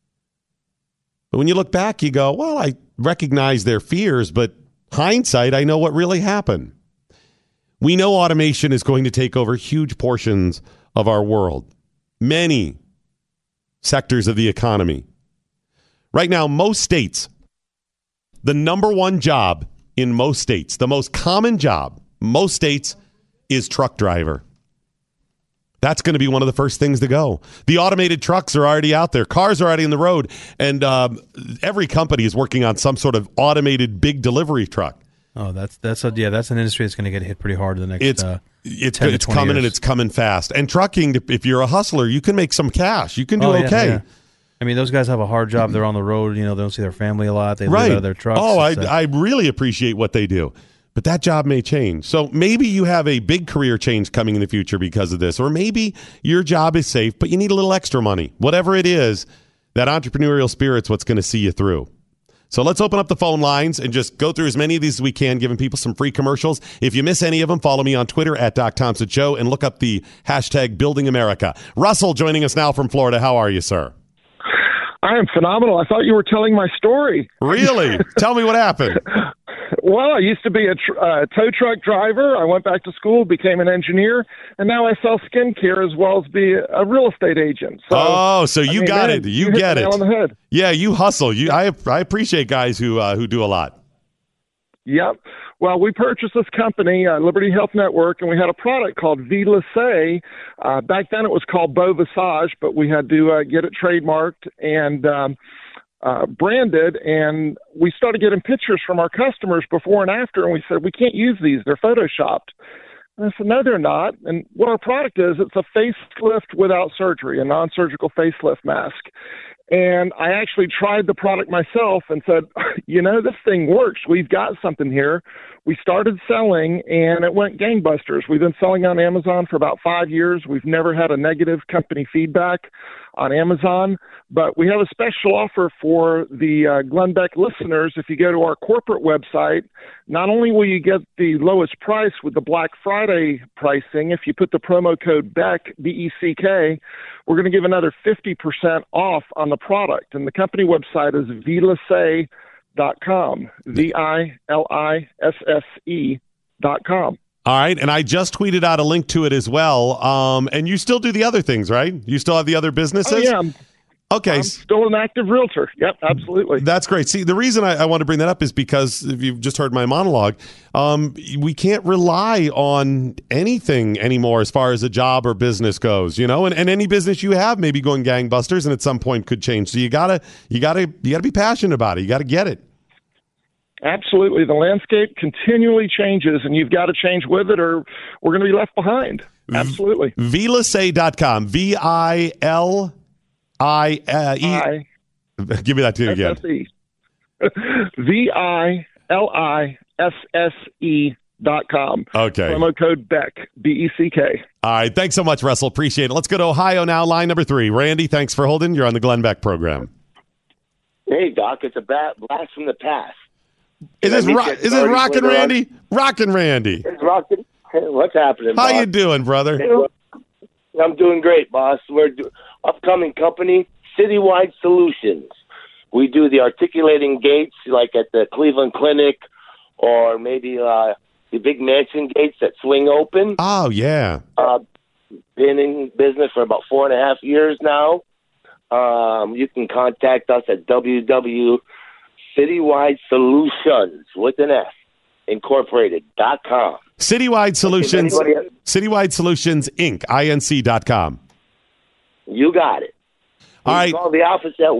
But when you look back, you go, well, I recognize their fears, but hindsight, I know what really happened. We know automation is going to take over huge portions of our world, many sectors of the economy. Right now, most states, the number one job in most states, the most common job, most states, is truck driver. That's going to be one of the first things to go. The automated trucks are already out there. Cars are already on the road. And every company is working on some sort of automated big delivery truck. Oh, that's an industry that's going to get hit pretty hard in the next it's coming, and it's coming fast. And trucking, if you're a hustler, you can make some cash. You can do okay. Yeah. I mean, those guys have a hard job. They're on the road. They don't see their family a lot. They live out of their trucks. Oh, I really appreciate what they do. But that job may change. So maybe you have a big career change coming in the future because of this. Or maybe your job is safe, but you need a little extra money. Whatever it is, that entrepreneurial spirit's what's going to see you through. So let's open up the phone lines and just go through as many of these as we can, giving people some free commercials. If you miss any of them, follow me on Twitter at Doc Thompson Show and look up the hashtag Building America. Russell joining us now from Florida. How are you, sir? I am phenomenal. I thought you were telling my story. Really? Tell me what happened. Well, I used to be a tow truck driver. I went back to school, became an engineer, and now I sell skincare as well as be a real estate agent. So, you got it. You get it. On the head. Yeah, you hustle. I appreciate guys who do a lot. Yep. Well, we purchased this company, Liberty Health Network, and we had a product called Vilace. Back then it was called Beau Visage, but we had to get it trademarked and branded, and we started getting pictures from our customers before and after, and we said, we can't use these. They're photoshopped. And I said, no, they're not. And what our product is, it's a facelift without surgery, a non-surgical facelift mask. And I actually tried the product myself and said, this thing works. We've got something here. We started selling, and it went gangbusters. We've been selling on Amazon for about 5 years. We've never had a negative company feedback on Amazon. But we have a special offer for the Glenn Beck listeners. If you go to our corporate website, not only will you get the lowest price with the Black Friday pricing, if you put the promo code BECK, B-E-C-K, we're going to give another 50% off on the product. And the company website is Vilisse.com, Vilisse.com. All right, and I just tweeted out a link to it as well. And you still do the other things, right? You still have the other businesses? Oh, yeah. Okay. I'm still an active realtor. Yep, absolutely. That's great. See, the reason I want to bring that up is because if you've just heard my monologue, we can't rely on anything anymore as far as a job or business goes, and any business you have may be going gangbusters and at some point could change. So you gotta be passionate about it. You got to get it. Absolutely. The landscape continually changes, and you've got to change with it or we're going to be left behind. Absolutely. Vilisse.com. V-I-L-I-E. Give me that to you again. Vilisse.com. Okay. Promo code BECK, B-E-C-K. All right. Thanks so much, Russell. Appreciate it. Let's go to Ohio now, line number 3. Randy, thanks for holding. You're on the Glenn Beck program. Hey, Doc. It's a blast from the past. Is this Rockin' Randy? Rockin' Randy. It's Rockin'. What's happening, How boss? you doing, brother? I'm doing great, boss. We're upcoming company, Citywide Solutions. We do the articulating gates like at the Cleveland Clinic or maybe the big mansion gates that swing open. Oh, yeah. Been in business for about 4.5 years now. You can contact us at Citywide Solutions with an S, Incorporated.com. Citywide Solutions, Citywide Solutions, Inc., INC.com. You got it. All right. Call the office at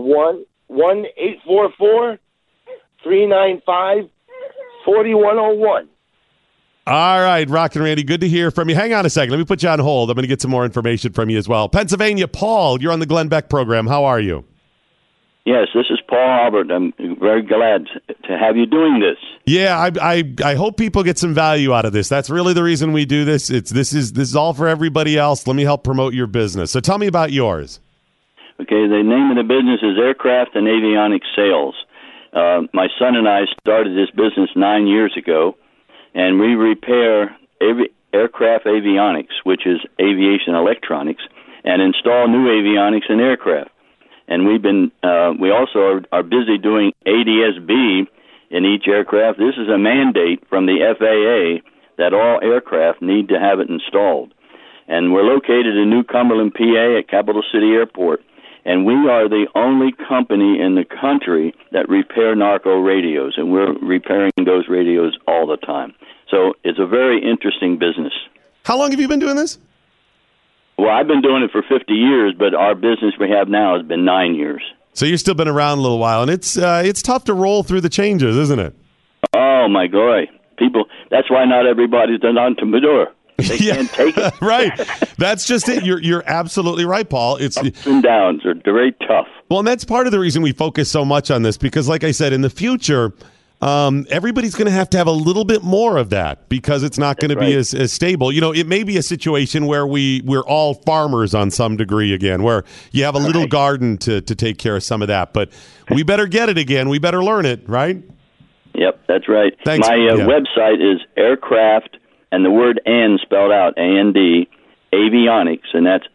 1-844-395-4101. All right, Rockin' Randy, good to hear from you. Hang on a second. Let me put you on hold. I'm going to get some more information from you as well. Pennsylvania, Paul, you're on the Glenn Beck program. How are you? Yes, this is Paul Albert. I'm very glad to have you doing this. Yeah, I hope people get some value out of this. That's really the reason we do this. This is all for everybody else. Let me help promote your business. So tell me about yours. Okay, the name of the business is Aircraft and Avionics Sales. My son and I started this business 9 years ago, and we repair aircraft avionics, which is aviation electronics, and install new avionics in aircraft. And we also are busy doing ADS-B in each aircraft. This is a mandate from the FAA that all aircraft need to have it installed. And we're located in New Cumberland, PA at Capital City Airport. And we are the only company in the country that repair narco radios. And we're repairing those radios all the time. So it's a very interesting business. How long have you been doing this? Well, I've been doing it for 50 years, but our business we have now has been 9 years. So you've still been around a little while, and it's tough to roll through the changes, isn't it? Oh, my God. People, that's why not everybody's an entrepreneur. They can't take it. Right. That's just it. You're absolutely right, Paul. It's ups and downs are very tough. Well, and that's part of the reason we focus so much on this, because like I said, in the future, everybody's going to have a little bit more of that because it's not going to be as stable. It may be a situation where we're all farmers on some degree again, where you have a little garden to take care of some of that. But we better get it again. We better learn it, right? Yep, that's right. Thanks. My website is Aircraft, and the word "and" spelled out, A-N-D, Avionics, and that's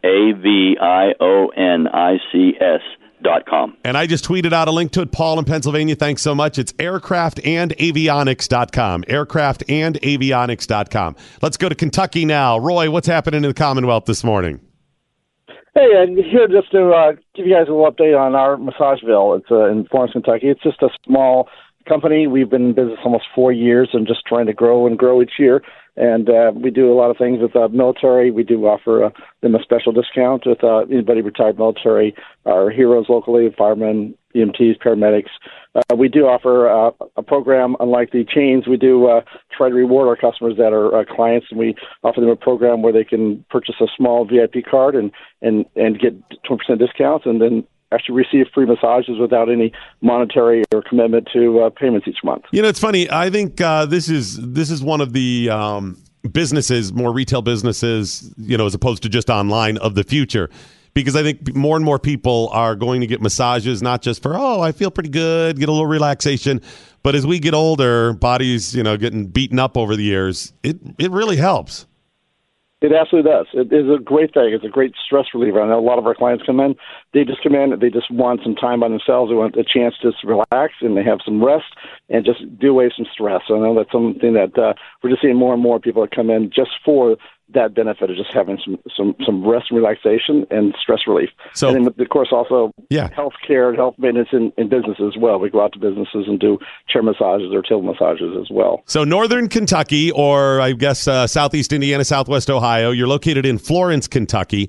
AVIONICS.com. And I just tweeted out a link to it, Paul in Pennsylvania. Thanks so much. It's aircraftandavionics.com. Aircraftandavionics.com. Let's go to Kentucky now. Roy, what's happening in the Commonwealth this morning? Hey, I'm here just to give you guys a little update on our Massageville. It's in Florence, Kentucky. It's just a small company. We've been in business almost 4 years and just trying to grow and grow each year. And we do a lot of things with military. We do offer them a special discount with anybody retired military, our heroes locally, firemen, EMTs, paramedics. We do offer a program, unlike the chains. We do try to reward our customers that are clients, and we offer them a program where they can purchase a small VIP card and get 20% discounts, and then actually receive free massages without any monetary or commitment to payments each month. You know, it's funny. I think this is one of the businesses, more retail businesses, you know, as opposed to just online, of the future. Because I think more and more people are going to get massages, not just for, I feel pretty good, get a little relaxation. But as we get older, bodies, you know, getting beaten up over the years, it really helps. It absolutely does. It is a great thing. It's a great stress reliever. I know a lot of our clients come in, they just want some time by themselves. They want a chance to just relax, and they have some rest and just do away some stress. So I know that's something that we're just seeing more and more people that come in just for that benefit of just having some rest and relaxation and stress relief. So, and then, of course, also health care and health maintenance in business as well. We go out to businesses and do chair massages or table massages as well. So Northern Kentucky, or I guess Southeast Indiana, Southwest Ohio. You're located in Florence, Kentucky.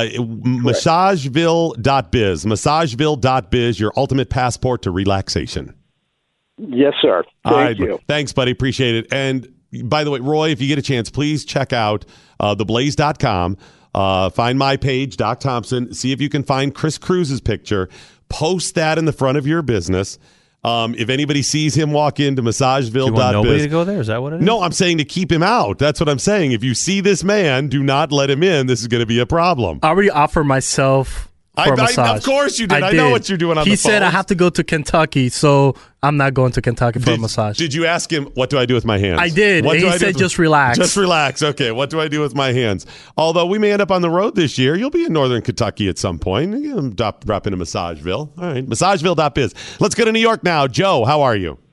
Massageville.biz. Massageville.biz, your ultimate passport to relaxation. Yes, sir. Thank you. Thanks, buddy. Appreciate it. And by the way, Roy, if you get a chance, please check out theblaze.com. Find my page, Doc Thompson. See if you can find Chris Cruz's picture. Post that in the front of your business. If anybody sees him walk into Massageville.biz. Do you want nobody to go there? Is that what it is? No, I'm saying to keep him out. That's what I'm saying. If you see this man, do not let him in. This is going to be a problem. I already offered myself for a massage. Of course you did. I know what you're doing on the phone. He said I have to go to Kentucky, so I'm not going to Kentucky for a massage. Did you ask him, what do I do with my hands? I did. He said just relax. Just relax. Okay, what do I do with my hands? Although we may end up on the road this year. You'll be in Northern Kentucky at some point. Drop into Massageville. All right, Massageville.biz. Let's go to New York now. Joe, how are you?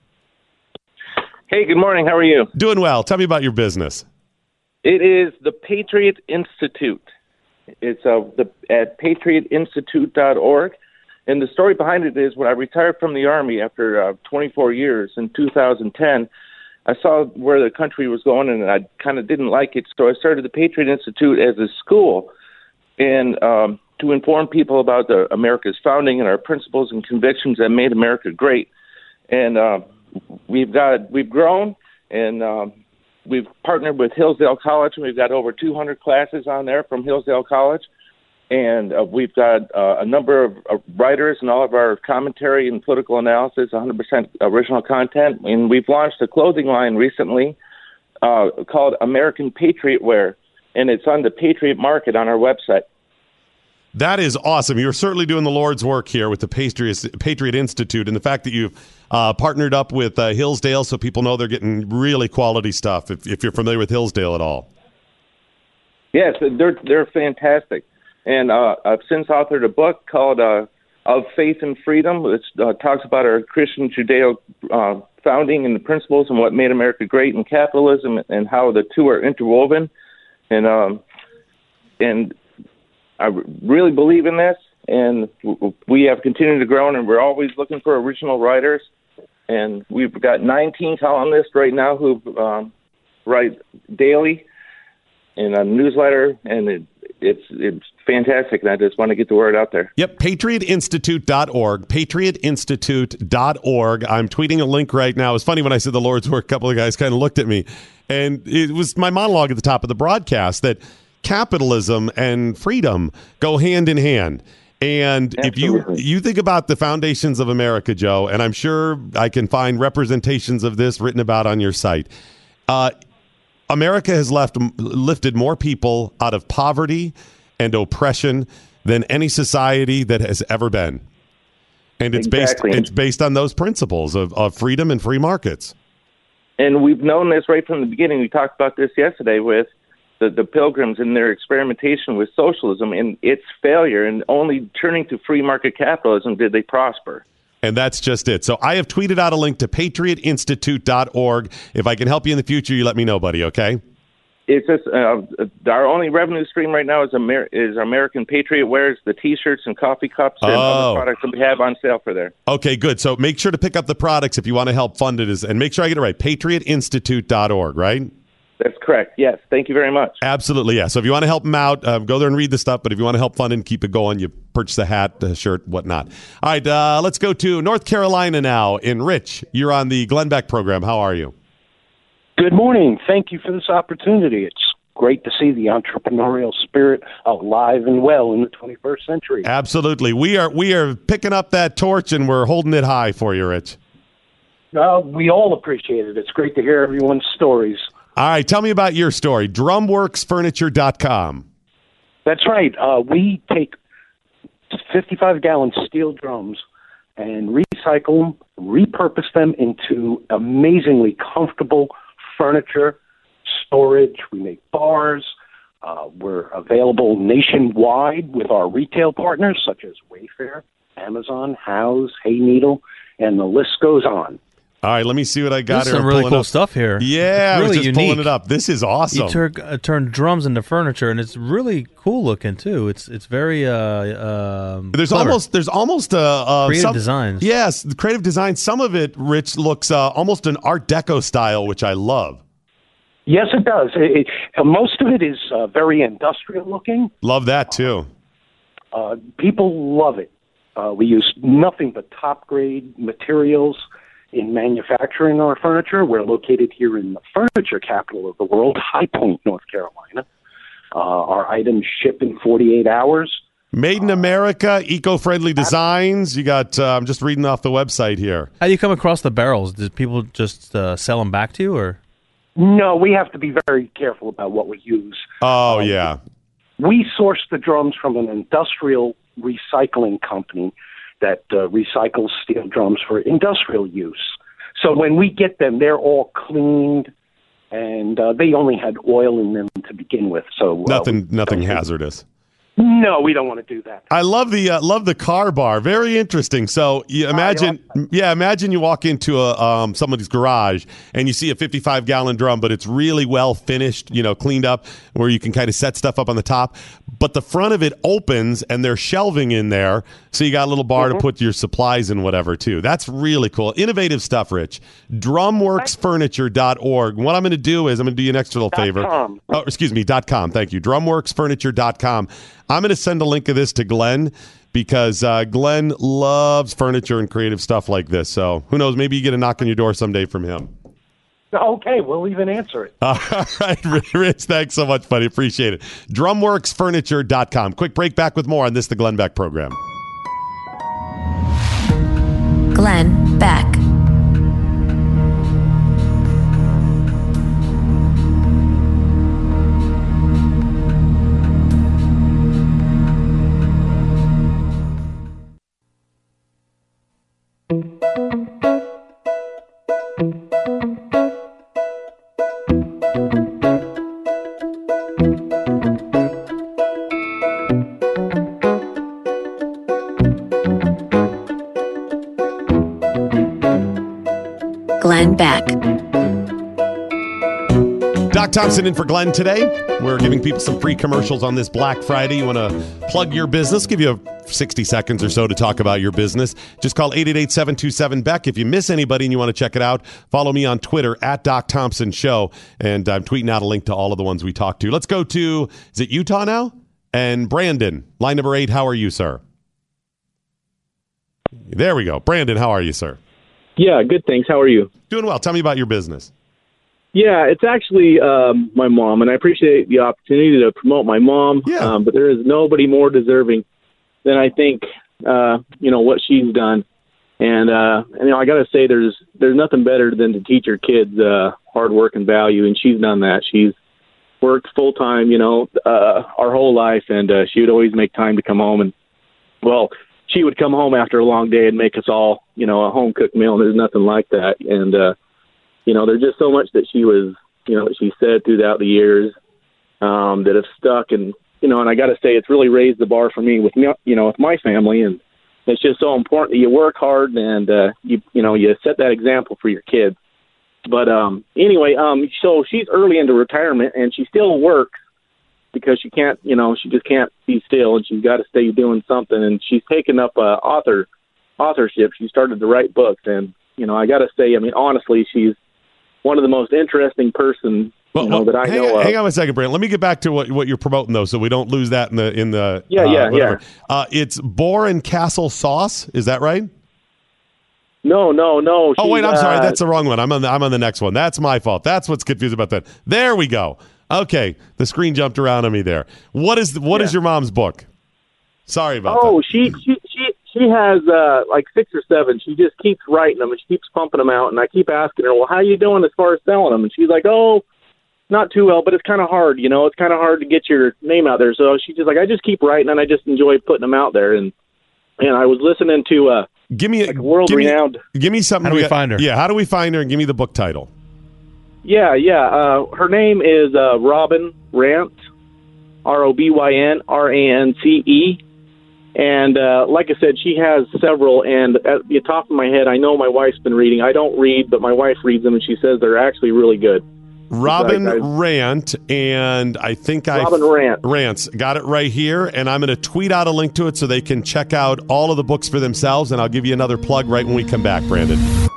Hey, good morning. How are you? Doing well. Tell me about your business. It is the Patriot Institute. It's at patriotinstitute.org. And the story behind it is when I retired from the Army after 24 years in 2010, I saw where the country was going, and I kind of didn't like it. So I started the Patriot Institute as a school and to inform people about America's founding and our principles and convictions that made America great. And we've grown, and we've partnered with Hillsdale College, and we've got over 200 classes on there from Hillsdale College. And we've got a number of writers, and all of our commentary and political analysis, 100% original content. And we've launched a clothing line recently called American Patriot Wear, and it's on the Patriot Market on our website. That is awesome. You're certainly doing the Lord's work here with the Patriot Institute, and the fact that you've partnered up with Hillsdale so people know they're getting really quality stuff, if you're familiar with Hillsdale at all. Yes, they're fantastic. And I've since authored a book called Of Faith and Freedom, which talks about our Christian Judeo founding and the principles and what made America great in capitalism and how the two are interwoven. And I really believe in this, and we have continued to grow, and we're always looking for original writers. And we've got 19 columnists right now who write daily in a newsletter, and it's fantastic, and I just want to get the word out there. Yep, patriotinstitute.org, patriotinstitute.org. I'm tweeting a link right now. It's funny when I said the Lord's work, a couple of guys kind of looked at me, and it was my monologue at the top of the broadcast that capitalism and freedom go hand in hand. And Absolutely. If you think about the foundations of America, Joe, and I'm sure I can find representations of this written about on your site, America has lifted more people out of poverty and oppression than any society that has ever been. And it's based on those principles of freedom and free markets. And we've known this right from the beginning. We talked about this yesterday with the Pilgrims and their experimentation with socialism and its failure, and only turning to free market capitalism did they prosper. And that's just it. So I have tweeted out a link to patriotinstitute.org. If I can help you in the future, you let me know, buddy, okay? It's just our only revenue stream right now is American Patriot Wears, the T-shirts and coffee cups and other products that we have on sale for there. Okay, good. So make sure to pick up the products if you want to help fund it, and make sure I get it right. PatriotInstitute.org, right? That's correct. Yes. Thank you very much. Absolutely, yeah. So if you want to help them out, go there and read the stuff. But if you want to help fund it and keep it going, you purchase a hat, a shirt, whatnot. All right, let's go to North Carolina now. In Rich, you're on the Glenn Beck program. How are you? Good morning. Thank you for this opportunity. It's great to see the entrepreneurial spirit alive and well in the 21st century. Absolutely. We are picking up that torch, and we're holding it high for you, Rich. We all appreciate it. It's great to hear everyone's stories. All right, tell me about your story. Drumworksfurniture.com. That's right. We take 55-gallon steel drums and recycle them, repurpose them into amazingly comfortable furniture, storage. We make bars. We're available nationwide with our retail partners such as Wayfair, Amazon, House, Hayneedle, and the list goes on. All right, let me see what I got There's here. some really cool stuff here. Yeah, really I was just unique. pulling it up. This is awesome. You turn drums into furniture, and it's really cool looking too. It's very there's clever. almost creative designs. Yes, the creative design. Some of it, Rich, looks almost an Art Deco style, which I love. Yes, it does. Most of it is very industrial looking. Love that too. People love it. We use nothing but top grade materials in manufacturing our furniture. We're located here in the furniture capital of the world, High Point, North Carolina. Our items ship in 48 hours. Made in America, eco-friendly designs. You got, I'm just reading off the website here. How do you come across the barrels? Did people just sell them back to you, or? No, we have to be very careful about what we use. Oh, yeah. We source the drums from an industrial recycling company that recycles steel drums for industrial use. So when we get them, they're all cleaned, and they only had oil in them to begin with. So nothing hazardous. No, we don't want to do that. I love the car bar. Very interesting. So you imagine you walk into somebody's garage and you see a 55-gallon drum, but it's really well finished, cleaned up, where you can kind of set stuff up on the top. But the front of it opens and there's shelving in there, so you got a little bar to put your supplies and whatever too. That's really cool. Innovative stuff, Rich. Drumworksfurniture.org. What I'm going to do is I'm going to do you an extra little favor. .com. Oh, excuse me, .com. Thank you. Drumworksfurniture.com. I'm going to send a link of this to Glenn because Glenn loves furniture and creative stuff like this. So who knows? Maybe you get a knock on your door someday from him. Okay, we'll even answer it. All right, Rich, thanks so much, buddy. Appreciate it. Drumworksfurniture.com. Quick break, back with more on this, the Glenn Beck program. Glenn Beck. Glenn Beck. Doc Thompson in for Glenn today. We're giving people some free commercials on this Black Friday. You want to plug your business? Give you 60 seconds or so to talk about your business. Just call 888-727-BECK. If you miss anybody and you want to check it out, follow me on Twitter at Doc Thompson Show. And I'm tweeting out a link to all of the ones we talked to. Let's go to, is it Utah now? And Brandon, line number 8. How are you, sir? There we go. Brandon, how are you, sir? Yeah, good, thanks. How are you? Doing well. Tell me about your business. Yeah, it's actually my mom, and I appreciate the opportunity to promote my mom. Yeah. But there is nobody more deserving than I think, what she's done. And I got to say, there's nothing better than to teach your kids hard work and value, and she's done that. She's worked full time, our whole life, and she would always make time to come home. And she would come home after a long day and make us all, a home cooked meal, and there's nothing like that. And there's just so much that she was, that she said throughout the years that have stuck, and and I got to say, it's really raised the bar for me with with my family, and it's just so important that you work hard and you set that example for your kids. But anyway, so she's early into retirement, and she still works because she can't, she just can't be still, and she's got to stay doing something. And she's taken up authorship. She started to write books, and I got to say, honestly, she's one of the most interesting person that I know of. Hang on a second, Brent. Let me get back to what you're promoting though, so we don't lose that in the yeah. It's Boar and Castle Sauce. Is that right? No. Oh wait, I'm sorry. That's the wrong one. I'm on the next one. That's my fault. That's what's confusing about that. There we go. Okay, the screen jumped around on me there. What is your mom's book? Sorry about that. Oh, she has like 6 or 7. She just keeps writing them, and she keeps pumping them out. And I keep asking her, well, how are you doing as far as selling them? And she's like, oh, not too well, but it's kind of hard. It's kind of hard to get your name out there. So she's just like, I just keep writing, and I just enjoy putting them out there. And I was listening to give me world-renowned. Give me something. How do we find her? Yeah, how do we find her? And give me the book title. Yeah. Her name is Robin Rance, ROBYNRANCE. And like I said, she has several. And at the top of my head, I know my wife's been reading. I don't read, but my wife reads them, and she says they're actually really good. Robin Rant, and I think Robin Rance. Got it right here, and I'm going to tweet out a link to it so they can check out all of the books for themselves, and I'll give you another plug right when we come back, Brandon.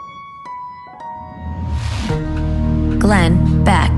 Glenn Beck.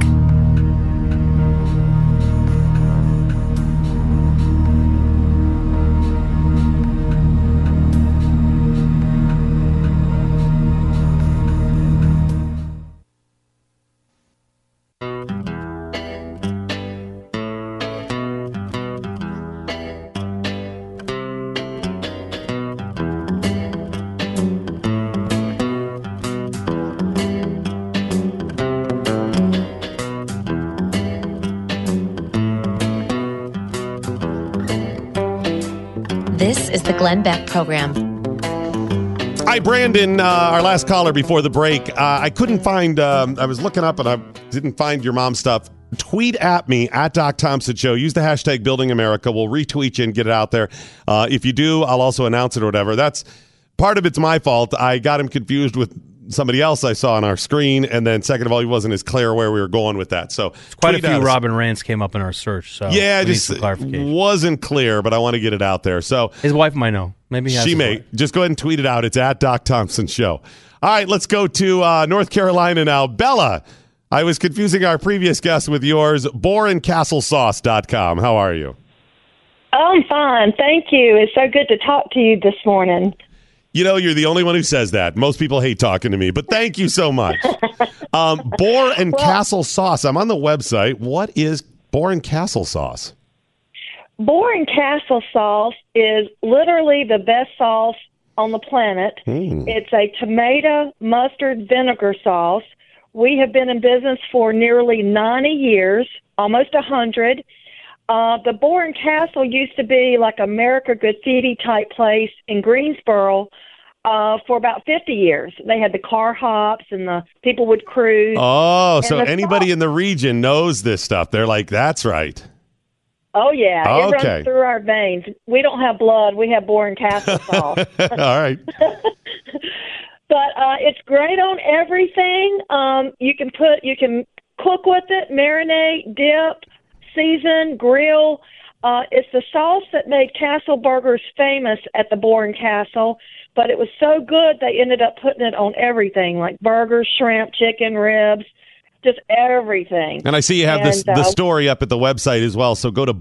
This is the Glenn Beck Program. Hi, Brandon, our last caller before the break. I couldn't find, I was looking up and I didn't find your mom's stuff. Tweet at me, at Doc Thompson Show. Use the hashtag Building America. We'll retweet you and get it out there. If you do, I'll also announce it or whatever. That's part of it's my fault. I got him confused with somebody else I saw on our screen, and then second of all, he wasn't as clear where we were going with that. So quite a few Robin Rance came up in our search. So yeah, we just need some clarification. Wasn't clear, but I want to get it out there. So his wife might know. Maybe she may. Just go ahead and tweet it out. It's at Doc Thompson Show. All right, let's go to North Carolina now. Bella, I was confusing our previous guest with yours. BoarandCastleSauce.com. How are you? I'm fine. Thank you. It's so good to talk to you this morning. You're the only one who says that. Most people hate talking to me, but thank you so much. Boar and Castle Sauce. I'm on the website. What is Boar and Castle Sauce? Boar and Castle Sauce is literally the best sauce on the planet. It's a tomato mustard vinegar sauce. We have been in business for nearly 90 years, almost 100. The Boar and Castle used to be like America Graffiti type place in Greensboro for about 50 years. They had the car hops and the people would cruise. Oh, so anybody in the region knows this stuff. They're like, that's right. Oh, yeah. Okay. It runs through our veins. We don't have blood. We have Boar and Castle sauce. All right. But it's great on everything. You can cook with it, marinate, dip, season, grill. It's the sauce that made Castle Burgers famous at the Boar and Castle, but it was so good they ended up putting it on everything, like burgers, shrimp, chicken, ribs, just everything. And I see you have the story up at the website as well, so go to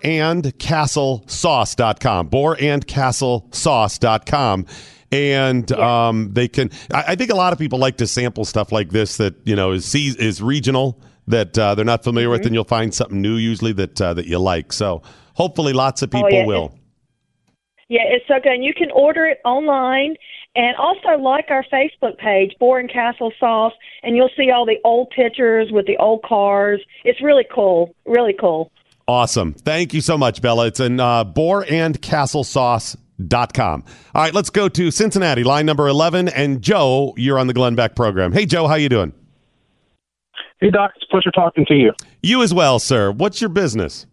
BoarandCastleSauce.com, BoarandCastleSauce.com. And they can. I think a lot of people like to sample stuff like this that is regional, that they're not familiar with, and you'll find something new usually that you like. So hopefully, lots of people will. It's so good. And you can order it online, and also like our Facebook page, Boar and Castle Sauce, and you'll see all the old pictures with the old cars. It's really cool. Really cool. Awesome. Thank you so much, Bella. It's in BoarandCastleSauce.com. All right, let's go to Cincinnati, line number 11. And Joe, you're on the Glenn Beck program. Hey, Joe, how you doing? Hey, Doc. It's a pleasure talking to you. You as well, sir. What's your business?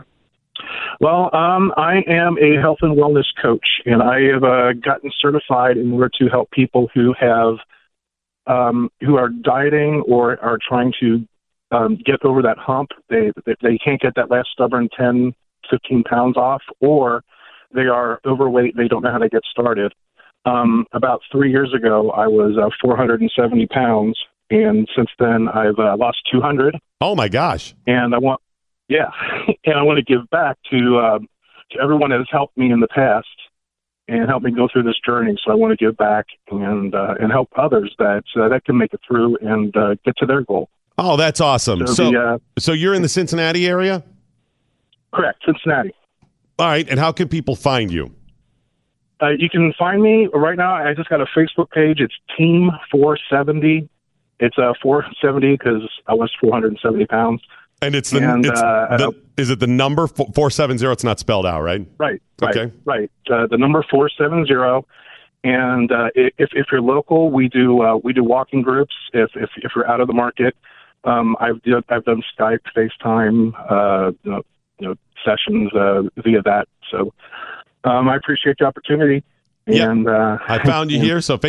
Well, I am a health and wellness coach, and I have gotten certified in order to help people who have who are dieting or are trying to get over that hump. They can't get that last stubborn 10, 15 pounds off, or they are overweight. They don't know how to get started. About 3 years ago, I was 470 pounds, and since then I've lost 200. Oh my gosh! And I want to give back to everyone that has helped me in the past and helped me go through this journey. So I want to give back and help others that can make it through and get to their goal. Oh, that's awesome. So you're in the Cincinnati area? Correct, Cincinnati. All right, and how can people find you? You can find me right now. I just got a Facebook page. It's Team 470. It's 470 because I was 470 pounds. And is it the number 470? It's not spelled out, right? Right. Okay. Right. The number 470. And if you're local, we do walking groups. If you're out of the market, I've done Skype, FaceTime, sessions via that. So I appreciate the opportunity. And I found you here. So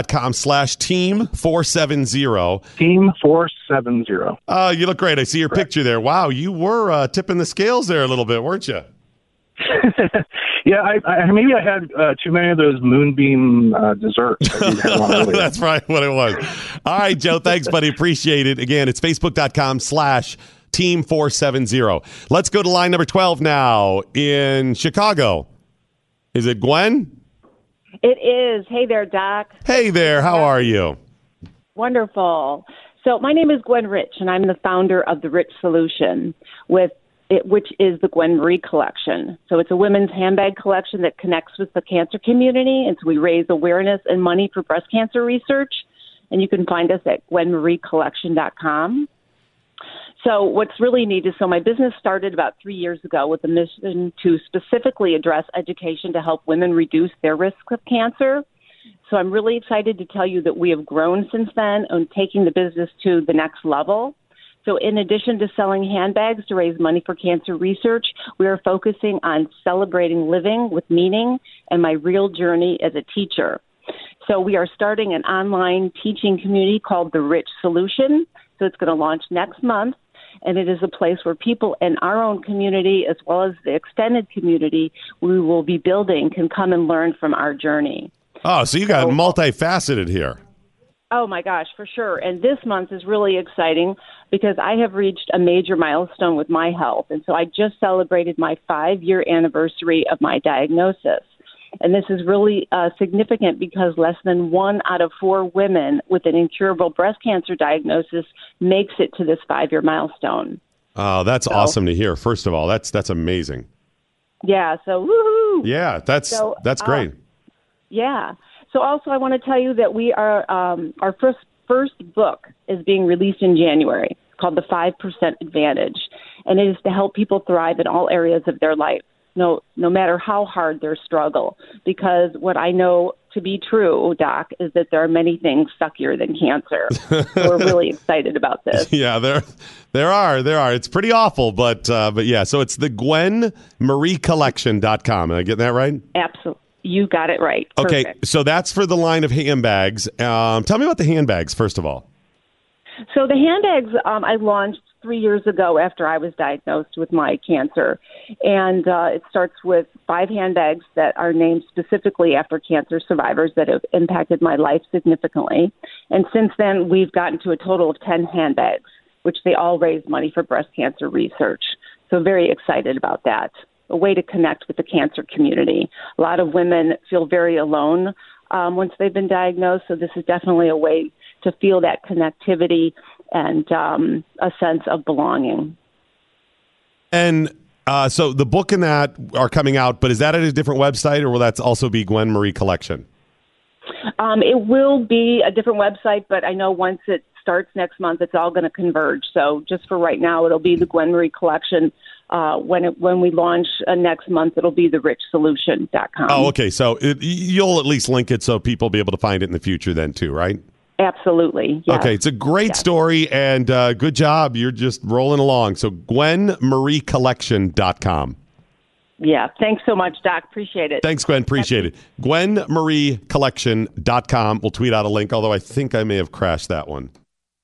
Facebook.com/team470. Team 470. You look great. I see your picture there. Wow, you were tipping the scales there a little bit, weren't you? Yeah, I maybe I had too many of those Moonbeam desserts. That's probably what it was. All right, Joe. Thanks, buddy. Appreciate it. Again, it's Facebook.com/team470. Let's go to line number 12 now in Chicago. Is it Gwen? It is. Hey there, Doc. Hey there. How are you? Wonderful. So my name is Gwen Rich, and I'm the founder of the Rich Solution, which is the Gwen Marie Collection. So it's a women's handbag collection that connects with the cancer community, and so we raise awareness and money for breast cancer research. And you can find us at GwenMarieCollection.com. So what's really neat is, my business started about 3 years ago with a mission to specifically address education to help women reduce their risk of cancer. So I'm really excited to tell you that we have grown since then and taking the business to the next level. So in addition to selling handbags to raise money for cancer research, we are focusing on celebrating living with meaning and my real journey as a teacher. So we are starting an online teaching community called the Rich Solution. So it's going to launch next month. And it is a place where people in our own community, as well as the extended community we will be building, can come and learn from our journey. Oh, so you got multifaceted here. Oh, my gosh, for sure. And this month is really exciting because I have reached a major milestone with my health. And so I just celebrated my 5-year anniversary of my diagnosis. And this is really significant because less than 1 out of 4 women with an incurable breast cancer diagnosis makes it to this 5-year milestone. Oh, that's awesome to hear. First of all, that's amazing. Yeah. So, woohoo! Yeah, that's great. Yeah. So also I want to tell you that we are our first book is being released in January called The 5% Advantage. And it is to help people thrive in all areas of their life. No matter how hard their struggle, because what I know to be true, Doc, is that there are many things suckier than cancer. So we're really excited about this. Yeah, there are. It's pretty awful, but yeah. So it's the GwenMarieCollection.com. Am I getting that right? Absolutely. You got it right. Okay, Perfect. so that's for the line of handbags. Tell me about the handbags, first of all. So the handbags I launched 3 years ago after I was diagnosed with my cancer. And it starts with 5 handbags that are named specifically after cancer survivors that have impacted my life significantly. And since then, we've gotten to a total of 10 handbags, which they all raise money for breast cancer research. So very excited about that. A way to connect with the cancer community. A lot of women feel very alone once they've been diagnosed. So this is definitely a way to feel that connectivity and a sense of belonging. And so the book and that are coming out, but is that at a different website, or will that also be Gwen Marie Collection? It will be a different website, but I know once it starts next month, it's all going to converge. So just for right now, it'll be the Gwen Marie Collection. When we launch next month, it'll be the richsolution.com. Oh, okay. So you'll at least link it so people will be able to find it in the future then too, right? Absolutely. Yes. Okay, it's a great story, and good job. You're just rolling along. So GwenMarieCollection.com. Yeah. Thanks so much, Doc. Appreciate it. Thanks, Gwen. Appreciate it. GwenMarieCollection. We'll tweet out a link, although I think I may have crashed that one.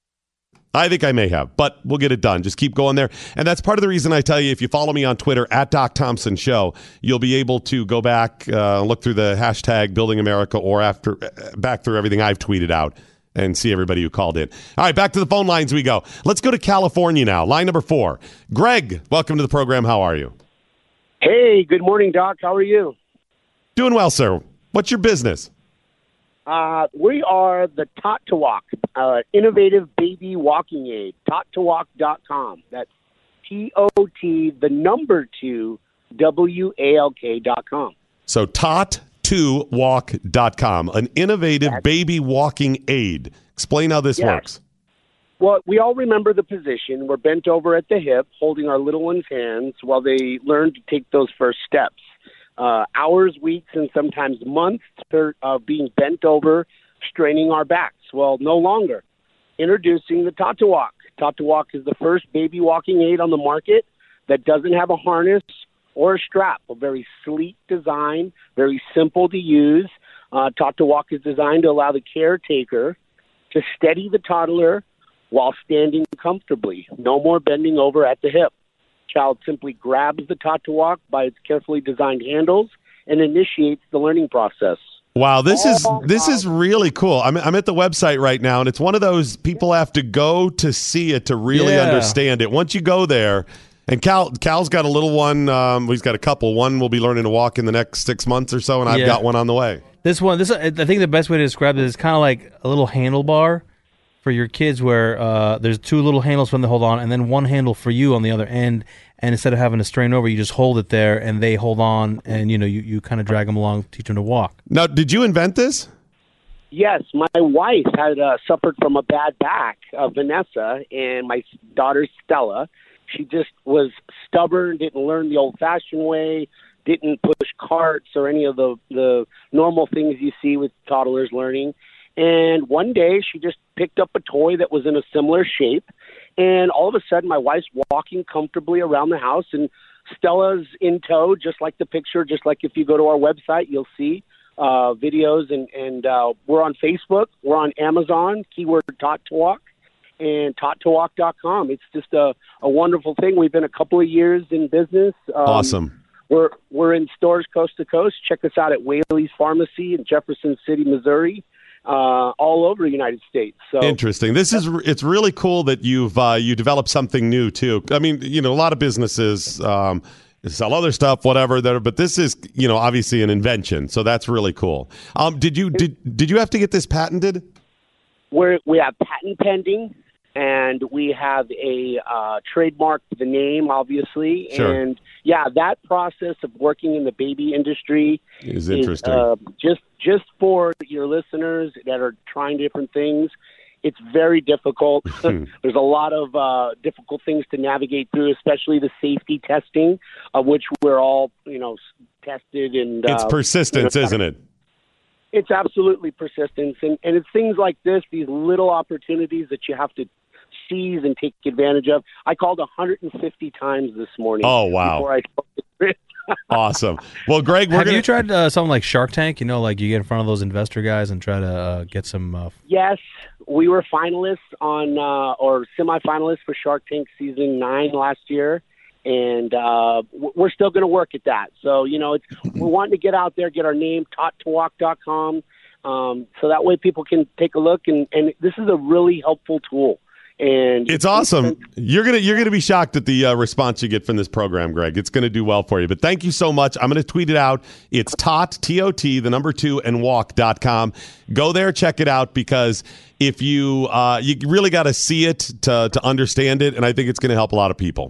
I think I may have, but we'll get it done. Just keep going there. And that's part of the reason I tell you, if you follow me on Twitter, at Doc Thompson Show, you'll be able to go back, look through the hashtag Building America or back through everything I've tweeted out and see everybody who called in. All right, back to the phone lines we go. Let's go to California now. Line number 4. Greg, welcome to the program. How are you? Hey, good morning, Doc. How are you? Doing well, sir. What's your business? We are the Tot to Walk, innovative baby walking aid, tot2walk.com. That's TOT, the number 2, WALK.com. So tot2walk.com, an innovative baby walking aid. Explain how this works. Well, we all remember the position. We're bent over at the hip, holding our little one's hands while they learn to take those first steps. Hours, weeks, and sometimes months of being bent over, straining our backs. Well, no longer. Introducing the Tot to Walk. Tot to Walk is the first baby walking aid on the market that doesn't have a harness or a strap. A very sleek design, very simple to use. Tot to Walk is designed to allow the caretaker to steady the toddler while standing comfortably. No more bending over at the hip. Child simply grabs the Tot to Walk by its carefully designed handles and initiates the learning process. Wow, this is really cool. I'm at the website right now, and it's one of those people have to go to see it to really understand it. Once you go there, and Cal's got a little one. He's got a couple. One will be learning to walk in the next 6 months or so, and I've got one on the way. I think the best way to describe it is kind of like a little handlebar for your kids where there's 2 little handles for them to hold on and then one handle for you on the other end, and instead of having to strain over, you just hold it there and they hold on, and you kind of drag them along, teach them to walk. Now, did you invent this? Yes, my wife had suffered from a bad back, Vanessa, and my daughter Stella. She just was stubborn, didn't learn the old-fashioned way, didn't push carts or any of the normal things you see with toddlers learning. And one day she just picked up a toy that was in a similar shape. And all of a sudden my wife's walking comfortably around the house and Stella's in tow, just like the picture, just like if you go to our website, you'll see videos. And we're on Facebook. We're on Amazon, keyword Tot to Walk, and tot2walk.com. It's just a wonderful thing. We've been a couple of years in business. Awesome. We're in stores coast to coast. Check us out at Whaley's Pharmacy in Jefferson City, Missouri. All over the United States. So interesting. It's really cool that you developed something new too. I mean, a lot of businesses sell other stuff, whatever. But this is, obviously an invention. So that's really cool. Did you have to get this patented? We have patent pending, and we have a trademark for the name, obviously. Sure. And yeah, that process of working in the baby industry is interesting. Just for your listeners that are trying different things, it's very difficult. There's a lot of difficult things to navigate through, especially the safety testing, of which we're all, tested. And it's persistence, isn't it? It's absolutely persistence. And it's things like this, these little opportunities that you have to seize and take advantage of. I called 150 times this morning. Oh, wow. Before I spoke to Chris. Awesome. Well, Greg, have you tried something like Shark Tank? Like you get in front of those investor guys and try to get some. Yes, we were finalists on or semifinalists for Shark Tank season 9 last year, and we're still going to work at that. So we're wanting to get out there, get our name, tot2walk.com, so that way people can take a look. And this is a really helpful tool. And it's awesome. You're gonna be shocked at the response you get from this program, Greg. It's gonna do well for you. But thank you so much. I'm gonna tweet it out. It's tot, T-O-T, the number 2, and walk.com. Go there, check it out, because if you really got to see it to understand it, and I think it's gonna help a lot of people.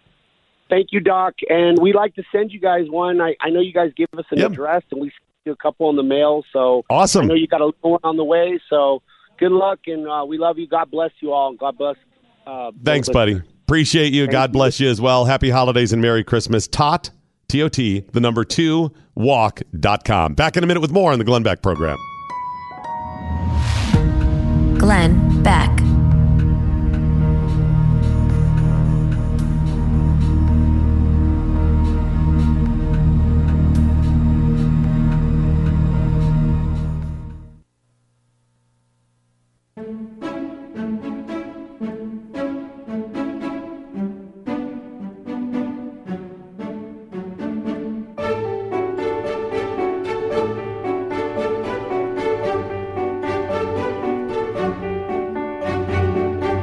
Thank you, Doc. And we'd like to send you guys one. I know you guys give us an address, and we send a couple in the mail. So awesome. I know you got a little one on the way. So. Good luck, and we love you. God bless you all. God bless. Thanks, buddy. Appreciate you. God bless you as well. Happy holidays and Merry Christmas. Tot, T-O-T, the number 2, walk.com. Back in a minute with more on the Glenn Beck program. Glenn Beck.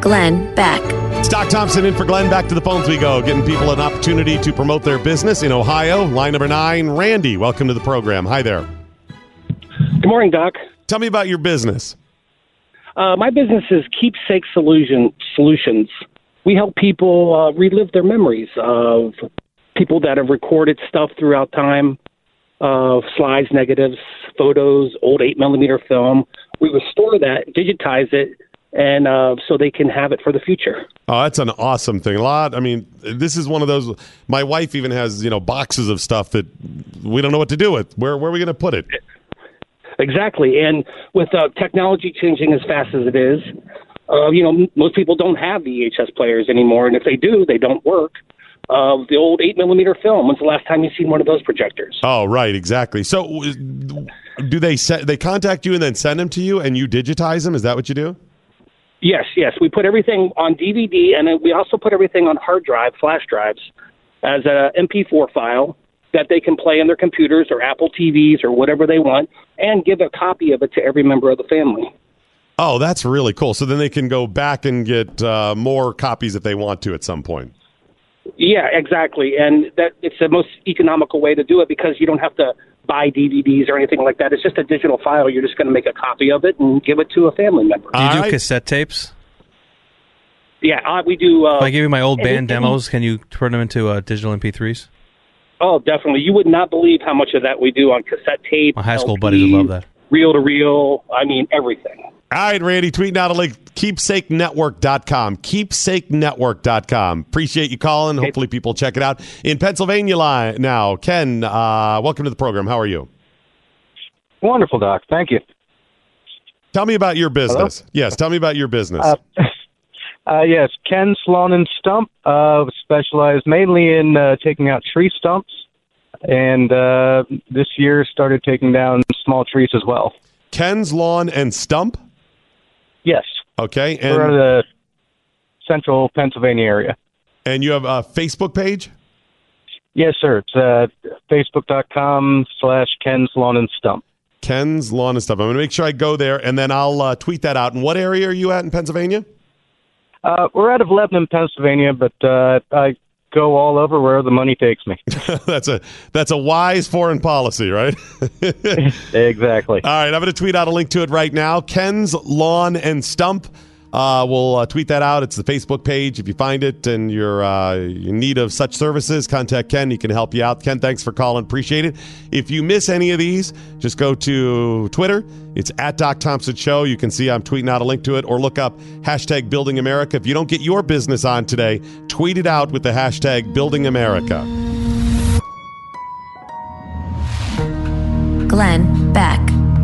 Glenn Beck. It's Doc Thompson in for Glenn. Back to the phones we go, getting people an opportunity to promote their business in Ohio. Line number 9, Randy. Welcome to the program. Hi there. Good morning, Doc. Tell me about your business. My business is Keepsake Solutions. We help people relive their memories of people that have recorded stuff throughout time, slides, negatives, photos, old 8mm film. We restore that, digitize it, and so they can have it for the future. Oh, that's an awesome thing. This is one of those. My wife even has, boxes of stuff that we don't know what to do with. Where are we going to put it? Exactly. And with technology changing as fast as it is, most people don't have VHS players anymore. And if they do, they don't work. The old 8mm film. When's the last time you've seen one of those projectors? Oh, right. Exactly. So do they contact you and then send them to you and you digitize them? Is that what you do? Yes. We put everything on DVD, and then we also put everything on hard drive, flash drives, as a MP4 file that they can play on their computers or Apple TVs or whatever they want, and give a copy of it to every member of the family. Oh, that's really cool. So then they can go back and get more copies if they want to at some point. Yeah, exactly. And that it's the most economical way to do it because you don't have to buy DVDs or anything like that. It's just a digital file. You're just going to make a copy of it and give it to a family member. Do you do cassette tapes? Yeah, we do. If I give you my old band demos, can you turn them into digital MP3s? Oh, definitely. You would not believe how much of that we do on cassette tape. My high school LP, buddies would love that. Reel to reel. Everything. All right, Randy, tweeting out a link, keepsakenetwork.com, keepsakenetwork.com. Appreciate you calling. Hopefully people check it out. In Pennsylvania now, Ken, welcome to the program. How are you? Wonderful, Doc. Thank you. Tell me about your business. Hello? Yes, tell me about your business. Yes, Ken's Lawn and Stump, specialized mainly in taking out tree stumps, and this year started taking down small trees as well. Ken's Lawn and Stump? Yes. Okay. And we're out of the central Pennsylvania area. And you have a Facebook page? Yes, sir. It's facebook.com/Ken's Lawn and Stump. Ken's Lawn and Stump. I'm going to make sure I go there, and then I'll tweet that out. And what area are you at in Pennsylvania? We're out of Lebanon, Pennsylvania, but I go all over where the money takes me. That's a wise foreign policy, right? Exactly. All right, I'm going to tweet out a link to it right now. Ken's Lawn and Stump. We'll tweet that out. It's the Facebook page. If you find it and you're in need of such services, contact Ken. He can help you out. Ken, thanks for calling. Appreciate it. If you miss any of these, just go to Twitter. It's at Doc Thompson Show. You can see I'm tweeting out a link to it, or look up hashtag Building America. If you don't get your business on today, tweet it out with the hashtag Building America. Glenn Beck.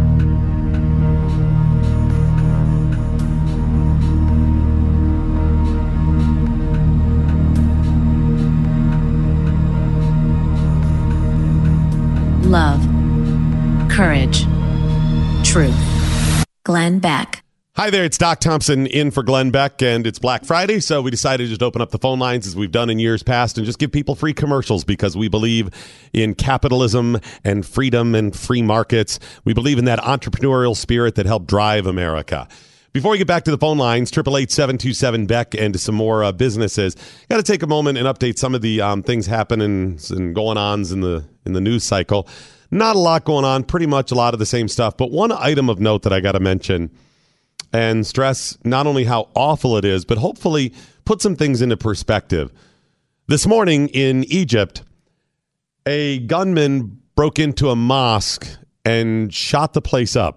Love, courage, truth. Glenn Beck. Hi there, it's Doc Thompson in for Glenn Beck, and it's Black Friday, so we decided to just open up the phone lines as we've done in years past and just give people free commercials because we believe in capitalism and freedom and free markets. We believe in that entrepreneurial spirit that helped drive America. Before we get back to the phone lines, 888-727-BECK and some more businesses, got to take a moment and update some of the things happening and going-ons in the news cycle. Not a lot going on, pretty much a lot of the same stuff, but one item of note that I got to mention and stress not only how awful it is, but hopefully put some things into perspective. This morning in Egypt, a gunman broke into a mosque and shot the place up.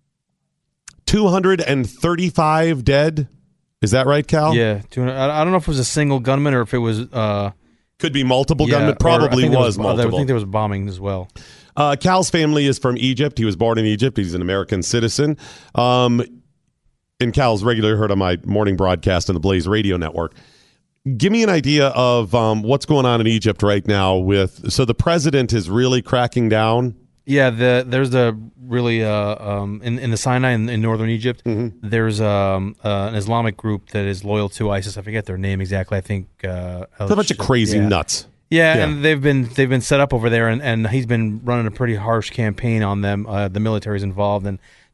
235 dead. Is that right, Cal? Yeah. I don't know if it was a single gunman or if it was... could be multiple gunmen. Probably was multiple. I think there was bombing as well. Cal's family is from Egypt. He was born in Egypt. He's an American citizen. And Cal's regularly heard on my morning broadcast on the Blaze Radio Network. Give me an idea of what's going on in Egypt right now. So the president is really cracking down. Yeah, there's really in the Sinai in northern Egypt. Mm-hmm. There's an Islamic group that is loyal to ISIS. I forget their name exactly. I think it's a bunch of crazy nuts. Yeah, and they've been set up over there, and he's been running a pretty harsh campaign on them. The military's involved, and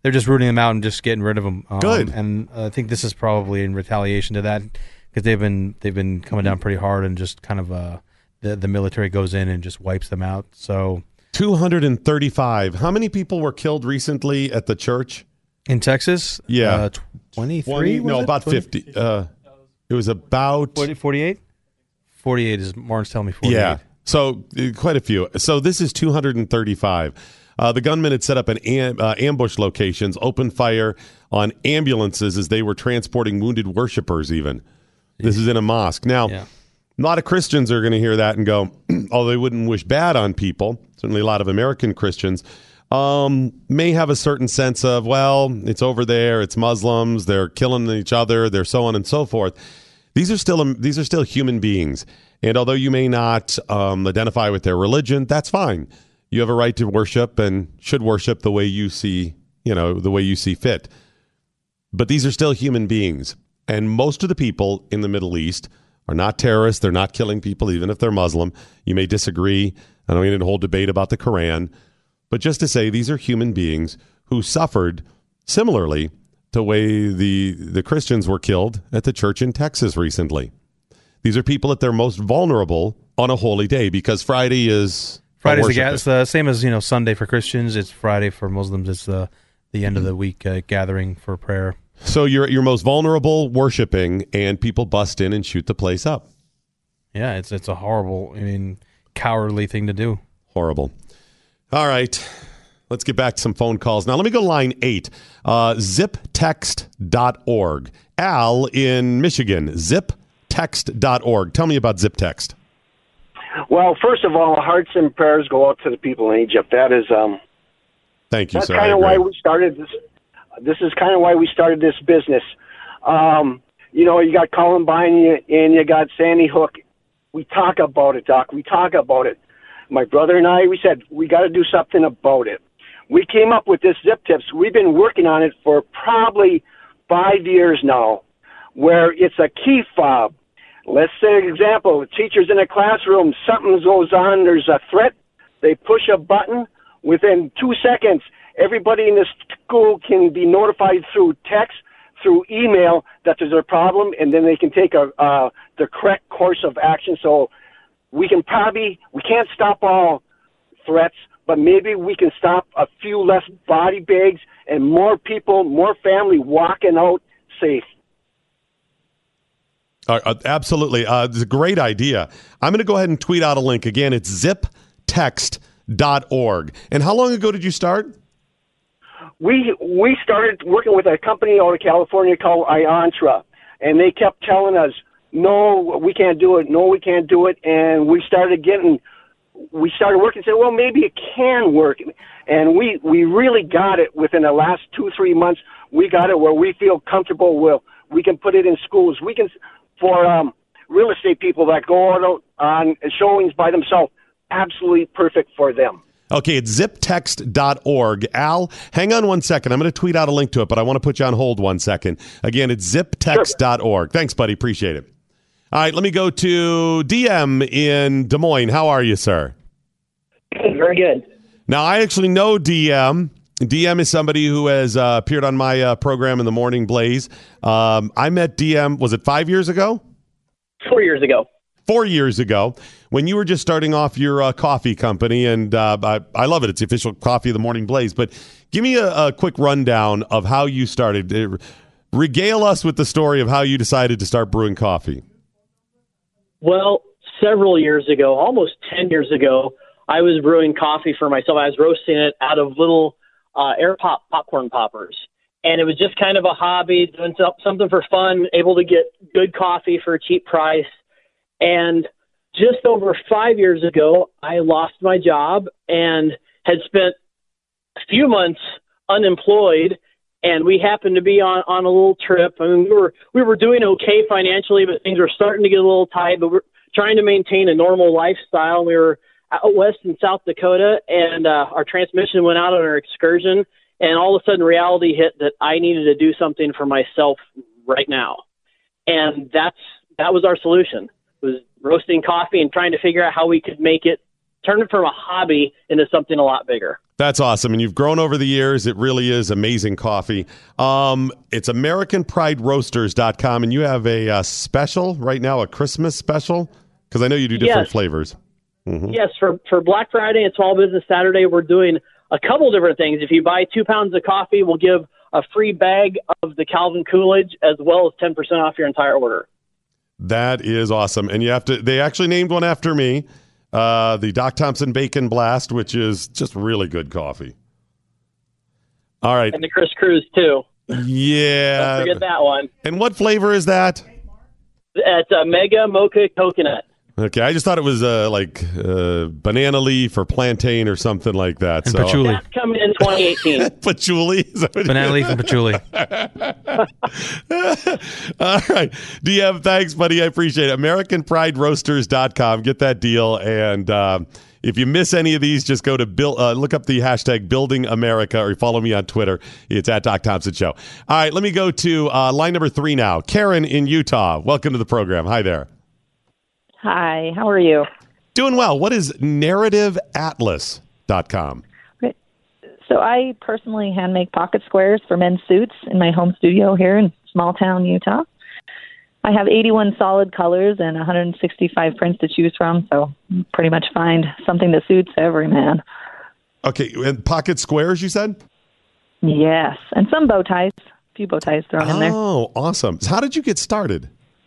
they're just rooting them out and just getting rid of them. Good. And I think this is probably in retaliation to that, because they've been coming down pretty hard, and just kind of the military goes in and just wipes them out. So 235. How many people were killed recently at the church in Texas? Yeah, 23. No, about 50. It was about 48. 48 is Martin's telling me. 48. Yeah. So quite a few. So this is 235. The gunmen had set up an ambush locations, opened fire on ambulances as they were transporting wounded worshipers even. This is in a mosque. Now, a lot of Christians are going to hear that and go, although they wouldn't wish bad on people, certainly a lot of American Christians may have a certain sense of, well, it's over there, it's Muslims, they're killing each other, they're so on and so forth. These are still human beings. And although you may not identify with their religion, that's fine. You have a right to worship and should worship the way you see, the way you see fit. But these are still human beings. And most of the people in the Middle East are not terrorists. They're not killing people, even if they're Muslim. You may disagree. I don't need a whole debate about the Quran. But just to say, these are human beings who suffered similarly to the way the Christians were killed at the church in Texas recently. These are people at their most vulnerable on a holy day, because Friday is it's the same as Sunday for Christians. It's Friday for Muslims. It's the end of the week gathering for prayer. So you're most vulnerable worshiping, and people bust in and shoot the place up. Yeah, it's a horrible, cowardly thing to do. Horrible. All right, let's get back to some phone calls. Now, let me go to line 8, ziptext.org. Al in Michigan, ziptext.org. Tell me about ZipText. Well, first of all, hearts and prayers go out to the people in Egypt. That is, thank you, that's sir. kind of why we started this. This is kind of why we started this business. You got Columbine and you got Sandy Hook. We talk about it, Doc. We talk about it. My brother and I, we said, we got to do something about it. We came up with this Zip Tips. We've been working on it for probably 5 years now, where it's a key fob. Let's say, an example, the teacher's in a classroom, something goes on, there's a threat, they push a button, within 2 seconds, everybody in the school can be notified through text, through email, that there's a problem, and then they can take the correct course of action. So we can't stop all threats, but maybe we can stop a few less body bags and more people, more family walking out safe. Absolutely. It's a great idea. I'm going to go ahead and tweet out a link. Again, it's ziptext.org. And how long ago did you start? We started working with a company out of California called Iontra, and they kept telling us, no, we can't do it. No, we can't do it. And we started working and said, well, maybe it can work. And we really got it within the last 2-3 months. We got it where we feel comfortable with. We can put it in schools. We can, for real estate people that go out on showings by themselves, absolutely perfect for them. Okay, it's ziptext.org. Al, hang on 1 second. I'm going to tweet out a link to it, but I want to put you on hold 1 second. Again, it's ziptext.org. Thanks, buddy. Appreciate it. All right, let me go to DM in Des Moines. How are you, sir? Good, very good. Now, I actually know DM. DM is somebody who has appeared on my program in the Morning Blaze. I met DM, was it 5 years ago? 4 years ago. 4 years ago, when you were just starting off your coffee company, and I love it. It's the official coffee of the Morning Blaze. But give me a quick rundown of how you started. Regale us with the story of how you decided to start brewing coffee. Well, several years ago, almost 10 years ago, I was brewing coffee for myself. I was roasting it out of little air popcorn poppers. And it was just kind of a hobby, doing something for fun, able to get good coffee for a cheap price. And just over 5 years ago, I lost my job and had spent a few months unemployed. And we happened to be on a little trip. I mean, we were doing okay financially, but things were starting to get a little tight. But we're trying to maintain a normal lifestyle. We were out west in South Dakota, and our transmission went out on our excursion. And all of a sudden, reality hit that I needed to do something for myself right now. And that was our solution. Was roasting coffee and trying to figure out how we could make it, turn it from a hobby into something a lot bigger. That's awesome. And you've grown over the years. It really is amazing coffee. It's AmericanPrideRoasters.com, and you have a special right now, a Christmas special, because I know you do different flavors. Mm-hmm. Yes, for Black Friday and Small Business Saturday, we're doing a couple different things. If you buy 2 pounds of coffee, we'll give a free bag of the Calvin Coolidge as well as 10% off your entire order. That is awesome. And they actually named one after me, the Doc Thompson Bacon Blast, which is just really good coffee. All right. And the Chris Cruz, too. Yeah. Don't forget that one. And what flavor is that? It's a Mega Mocha Coconut. Okay, I just thought it was like banana leaf or plantain or something like that. And patchouli. That's coming in 2018. Patchouli? Banana leaf and patchouli. All right. Thanks, buddy. I appreciate it. AmericanPrideRoasters.com. Get that deal. And if you miss any of these, just go to look up the hashtag Building America or follow me on Twitter. It's at Doc Thompson Show. All right, let me go to line number 3 now. Karen in Utah. Welcome to the program. Hi there. Hi, how are you? Doing well. What is NarrativeAtlas.com? Okay. So I personally hand make pocket squares for men's suits in my home studio here in small town Utah. I have 81 solid colors and 165 prints to choose from, so pretty much find something that suits every man. Okay, and pocket squares, you said? Yes, and some bow ties, a few bow ties thrown in there. Oh, awesome. So how did you get started?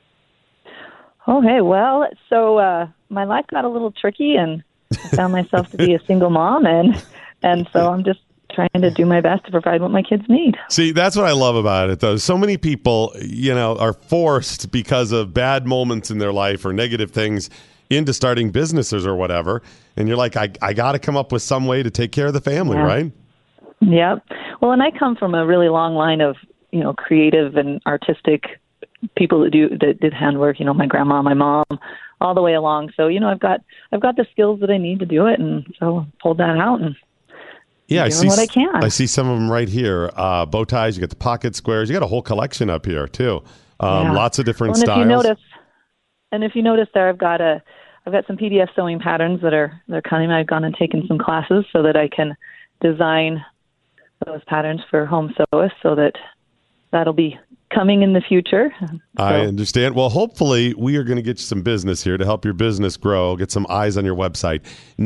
Okay, well, so my life got a little tricky, and I found myself to be a single mom, and so I'm just trying to do my best to provide what my kids need. See, that's what I love about it, though. So many people, are forced because of bad moments in their life or negative things into starting businesses or whatever, and you're like, I got to come up with some way to take care of the family, right? Yep. Well, and I come from a really long line of, creative and artistic people that did handwork, my grandma, my mom, all the way along. So, I've got the skills that I need to do it, and so pulled that out and I see what I can. I see some of them right here. Bow ties, you got the pocket squares, you got a whole collection up here too. Lots of different styles. If you notice there, I've got some PDF sewing patterns they're coming. I've gone and taken some classes so that I can design those patterns for home sewists, so that'll be coming in the future. I understand. Well, hopefully we are going to get you some business here to help your business grow, get some eyes on your website.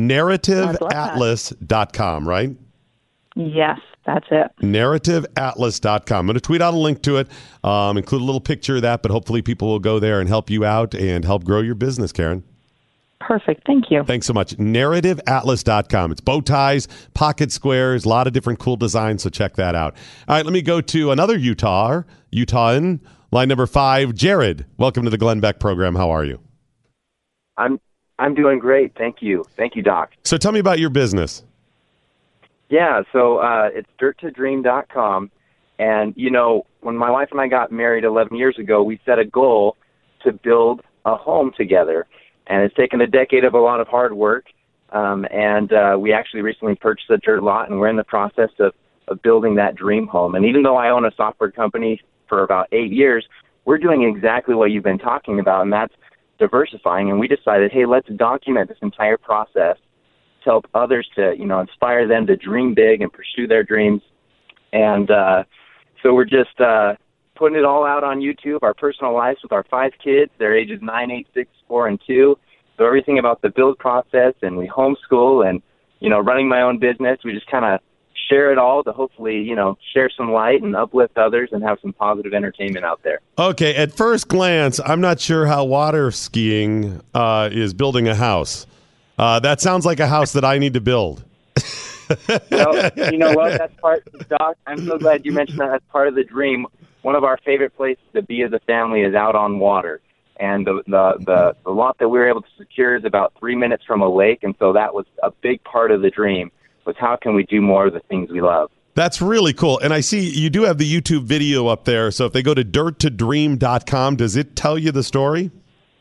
NarrativeAtlas.com, right? Yes, that's it. NarrativeAtlas.com. I'm going to tweet out a link to it, include a little picture of that, but hopefully people will go there and help you out and help grow your business, Karen. Perfect. Thank you. Thanks so much. NarrativeAtlas.com. It's bow ties, pocket squares, a lot of different cool designs, so check that out. All right, let me go to another Utahan, line number 5. Jared, welcome to the Glenn Beck program. How are you? I'm doing great. Thank you. Thank you, Doc. So tell me about your business. Yeah, so it's dirttodream.com. And, when my wife and I got married 11 years ago, we set a goal to build a home together. And it's taken a decade of a lot of hard work. And we actually recently purchased a dirt lot, and we're in the process of building that dream home. And even though I own a software company for about 8 years, we're doing exactly what you've been talking about, and that's diversifying. And we decided, hey, let's document this entire process to help others to, inspire them to dream big and pursue their dreams. And so we're just putting it all out on YouTube, our personal lives with our 5 kids. They're ages 9, 8, 6, 4, and 2. So everything about the build process, and we homeschool and, running my own business. We just kind of share it all to hopefully, share some light and uplift others and have some positive entertainment out there. Okay, at first glance, I'm not sure how water skiing is building a house. That sounds like a house that I need to build. Well, you know what? That's part, Doc, I'm so glad you mentioned that. That's part of the dream. One of our favorite places to be as a family is out on water. And the lot that we were able to secure is about 3 minutes from a lake, and so that was a big part of the dream, was how can we do more of the things we love. That's really cool. And I see you do have the YouTube video up there, so if they go to dirttodream.com, does it tell you the story?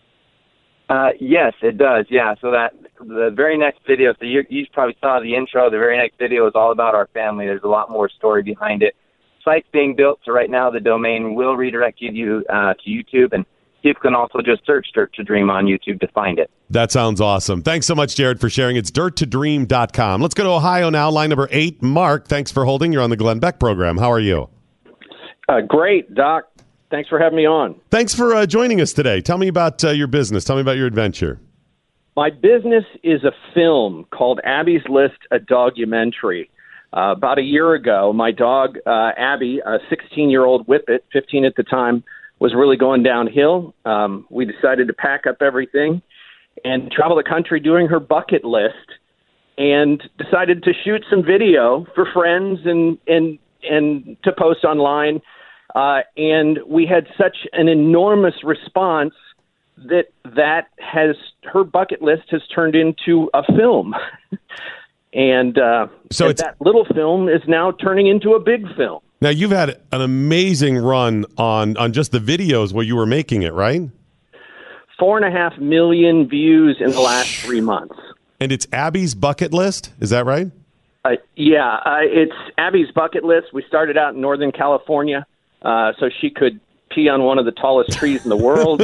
Yes, it does, yeah. So that the very next video, so you probably saw the intro, the very next video is all about our family. There's a lot more story behind it. Site's being built, so right now the domain will redirect you to YouTube and People can also just search Dirt to Dream on YouTube to find it. That sounds awesome. Thanks so much, Jared, for sharing. It's dirttodream.com. Let's go to Ohio now. Line number 8. Mark, thanks for holding. You're on the Glenn Beck program. How are you? Great, Doc. Thanks for having me on. Thanks for joining us today. Tell me about your business. Tell me about your adventure. My business is a film called Abby's List, a Dogumentary. About a year ago, my dog, Abby, a 16-year-old Whippet, 15 at the time, was really going downhill. We decided to pack up everything and travel the country doing her bucket list, and decided to shoot some video for friends and to post online. And we had such an enormous response that has her bucket list has turned into a film. And so that little film is now turning into a big film. Now, you've had an amazing run on just the videos where you were making it, right? 4.5 million views in the last 3 months. And it's Abby's Bucket List, is that right? It's Abby's Bucket List. We started out in Northern California so she could pee on one of the tallest trees in the world,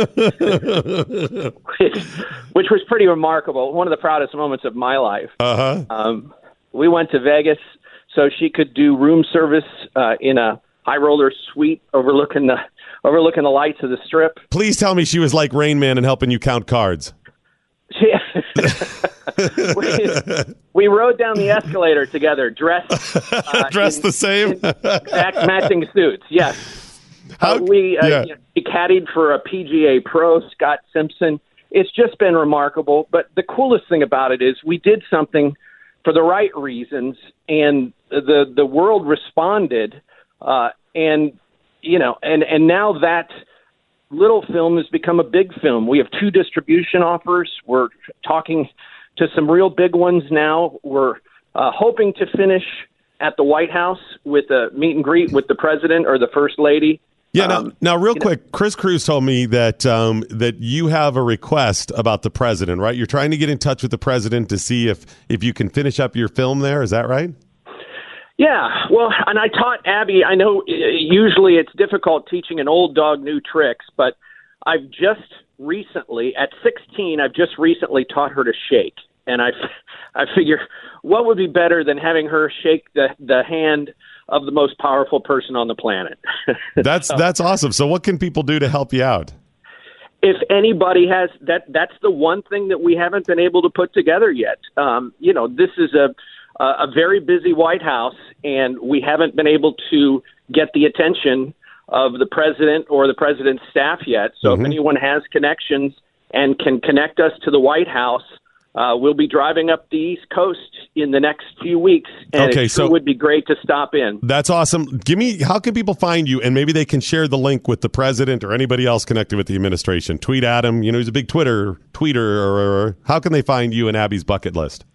which was pretty remarkable. One of the proudest moments of my life. We went to Vegas so she could do room service in a high roller suite overlooking the lights of the Strip. Please tell me she was like Rain Man and helping you count cards. We rode down the escalator together, dressed the same, exact matching suits. Yes, we caddied for a PGA pro, Scott Simpson. It's just been remarkable. But the coolest thing about it is we did something for the right reasons, and the world responded. And now that little film has become a big film. We have 2 distribution offers. We're talking to some real big ones now. We're hoping to finish at the White House with a meet and greet with the president or the first lady. Yeah. Now, real quick, Chris Cruz told me that that you have a request about the president, right? You're trying to get in touch with the president to see if you can finish up your film there. Is that right? Yeah, well, and I taught Abby, I know usually it's difficult teaching an old dog new tricks, but I've just recently, at 16, taught her to shake. And I figure what would be better than having her shake the hand of the most powerful person on the planet. That's awesome. So what can people do to help you out? If anybody has that's the one thing that we haven't been able to put together yet. This is a very busy White House, and we haven't been able to get the attention of the president or the president's staff yet. So if anyone has connections and can connect us to the White House, we'll be driving up the East Coast in the next few weeks, and it would be great to stop in. That's awesome. How can people find you? And maybe they can share the link with the president or anybody else connected with the administration. Tweet at him. He's a big tweeter. Or how can they find you and Abby's Bucket List?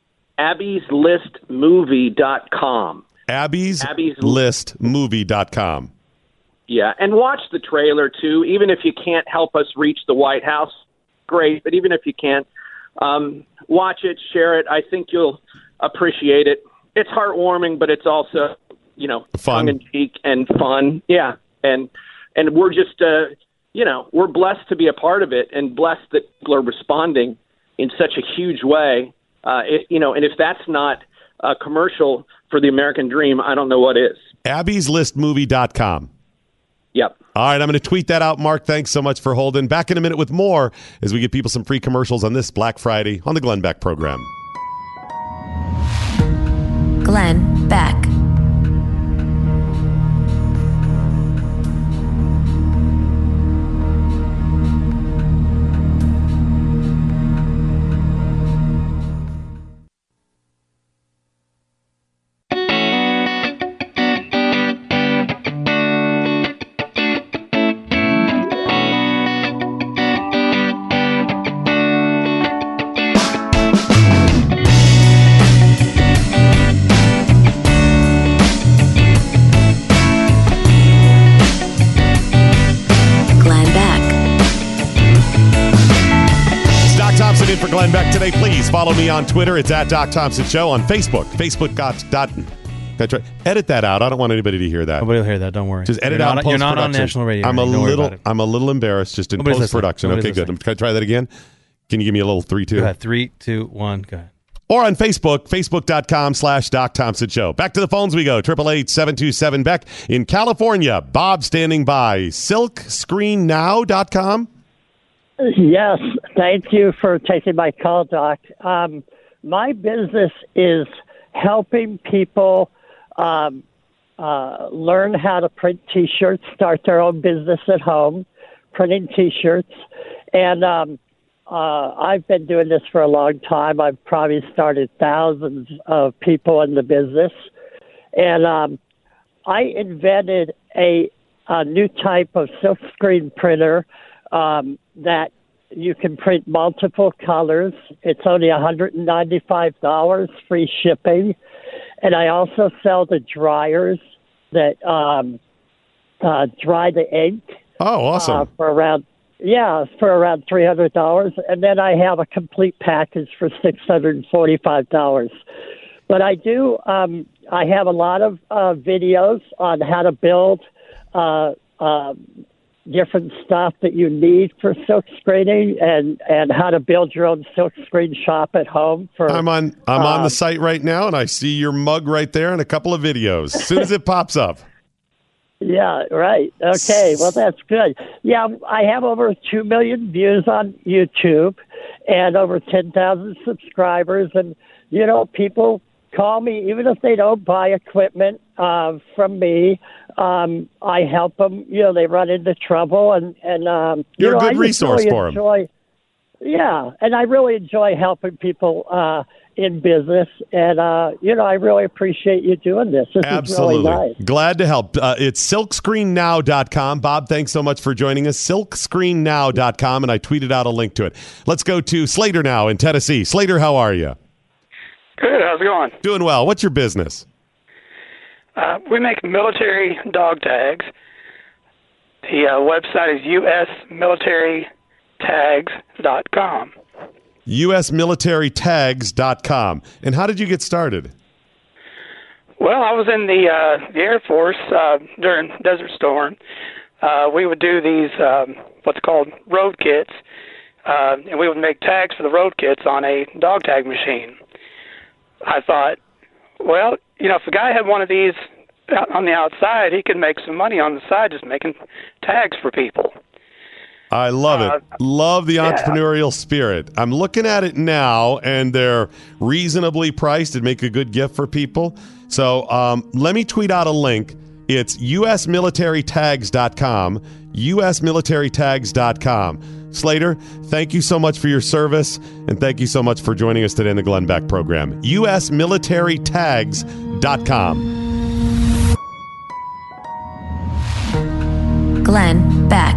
AbbysListMovie.com. AbbysListMovie.com. Yeah, and watch the trailer, too. Even if you can't help us reach the White House, great. But even if you can't, watch it, share it. I think you'll appreciate it. It's heartwarming, but it's also, fun. tongue-in-cheek and fun. Yeah, and we're just, we're blessed to be a part of it and blessed that people are responding in such a huge way. And if that's not a commercial for the American dream, I don't know what is. AbbysListMovie.com. Yep. All right, I'm going to tweet that out, Mark. Thanks so much for holding. Back in a minute with more as we give people some free commercials on this Black Friday on the Glenn Beck program. Glenn Beck. Glenn Beck today. Please follow me on Twitter. It's at Doc Thompson Show. On Facebook, Facebook.com. That's right. Edit that out. I don't want anybody to hear that. Nobody will hear that. Don't worry. Just edit you're out not, post-production. You're not on national radio. I'm a little embarrassed just in Nobody's post-production. listening. Okay, good. Can I try that again? Can you give me a little 3, 2? Go ahead. 3, 2, 1. Go ahead. Or on Facebook, facebook.com/Doc Thompson Show. Back to the phones we go. 888-727-BECK. In California, Bob standing by. SilkScreenNow.com. Yes, thank you for taking my call, Doc. My business is helping people learn how to print T-shirts, start their own business at home, printing T-shirts. And I've been doing this for a long time. I've probably started thousands of people in the business. And I invented a new type of silkscreen printer that you can print multiple colors. It's only $195, free shipping. And I also sell the dryers that dry the ink. Oh, awesome. For around $300. And then I have a complete package for $645. But I do, I have a lot of videos on how to build different stuff that you need for silk screening and how to build your own silk screen shop at home. I'm on the site right now, and I see your mug right there and a couple of videos as soon as it pops up. Yeah, right. Okay, well, that's good. Yeah, I have over 2 million views on YouTube and over 10,000 subscribers. And, you know, people call me, even if they don't buy equipment from me. I help them. You know, they run into trouble. And you're a good resource for them. Yeah, and I really enjoy helping people in business, and I really appreciate you doing this. This Absolutely. is really nice. Glad to help. It's silkscreennow.com. Bob, thanks so much for joining us. Silkscreennow.com, and I tweeted out a link to it. Let's go to Slater now in Tennessee. Slater, how are you? Good. How's it going? Doing well. What's your business? We make military dog tags. The website is usmilitarytags.com. usmilitarytags.com. And how did you get started? Well, I was in the Air Force during Desert Storm. We would do these what's called road kits, and we would make tags for the road kits on a dog tag machine. I thought, well, you know, if a guy had one of these on the outside, he could make some money on the side just making tags for people. I love it. Love the entrepreneurial spirit. I'm looking at it now, and they're reasonably priced and make a good gift for people. So let me tweet out a link. It's usmilitarytags.com, usmilitarytags.com. Slater, thank you so much for your service, and thank you so much for joining us today in the Glenn Beck program. usmilitarytags.com. Glenn Beck.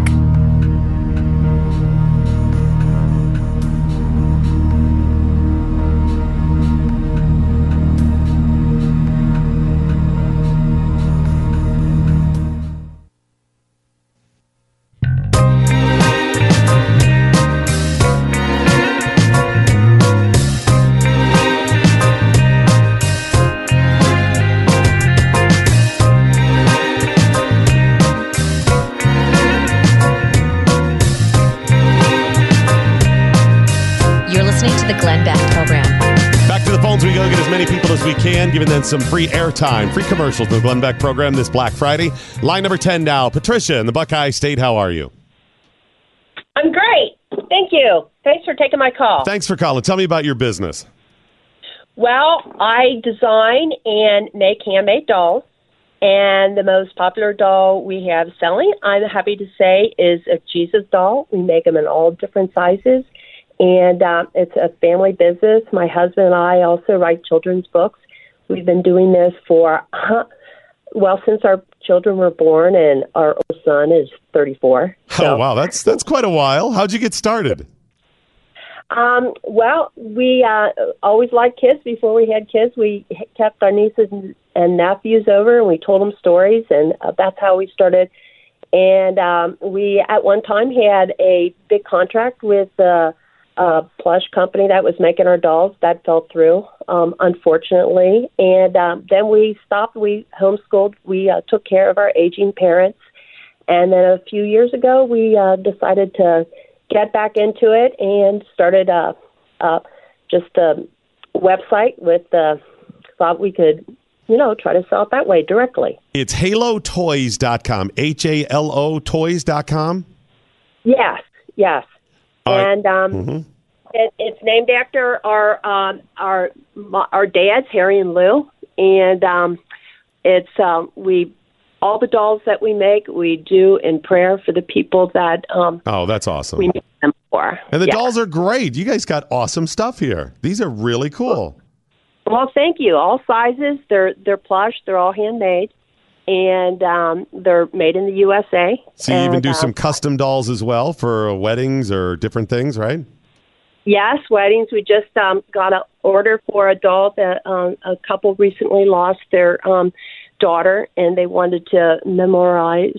As we can, giving them some free airtime, free commercials to the Glenn Beck program this Black Friday. Line number 10 now. Patricia in the Buckeye State, how are you? I'm great. Thank you. Thanks for taking my call. Thanks for calling. Tell me about your business. Well, I design and make handmade dolls, and the most popular doll we have selling, I'm happy to say, is a Jesus doll. We make them in all different sizes. And it's a family business. My husband and I also write children's books. We've been doing this for, since our children were born, and our oldest son is 34. So. Oh, wow. That's quite a while. How'd you get started? Well, we always liked kids. Before we had kids, we kept our nieces and nephews over, and we told them stories, and that's how we started. And we, at one time, had a big contract with the plush company that was making our dolls. That fell through, unfortunately. And then we stopped. We homeschooled. We took care of our aging parents. And then a few years ago, we decided to get back into it and started just a website with thought we could, try to sell it that way directly. It's halotoys.com, HALO toys.com? Yes. And it's named after our dads, Harry and Lou. And it's all the dolls that we make, we do in prayer for the people that oh, that's awesome. We make them for. And the dolls are great. You guys got awesome stuff here. These are really cool. Well, thank you. All sizes. They're plush. They're all handmade, and they're made in the USA. So you even do some custom dolls as well for weddings or different things, right? Yes, weddings. We just got an order for a doll that a couple recently lost their daughter, and they wanted to memorialize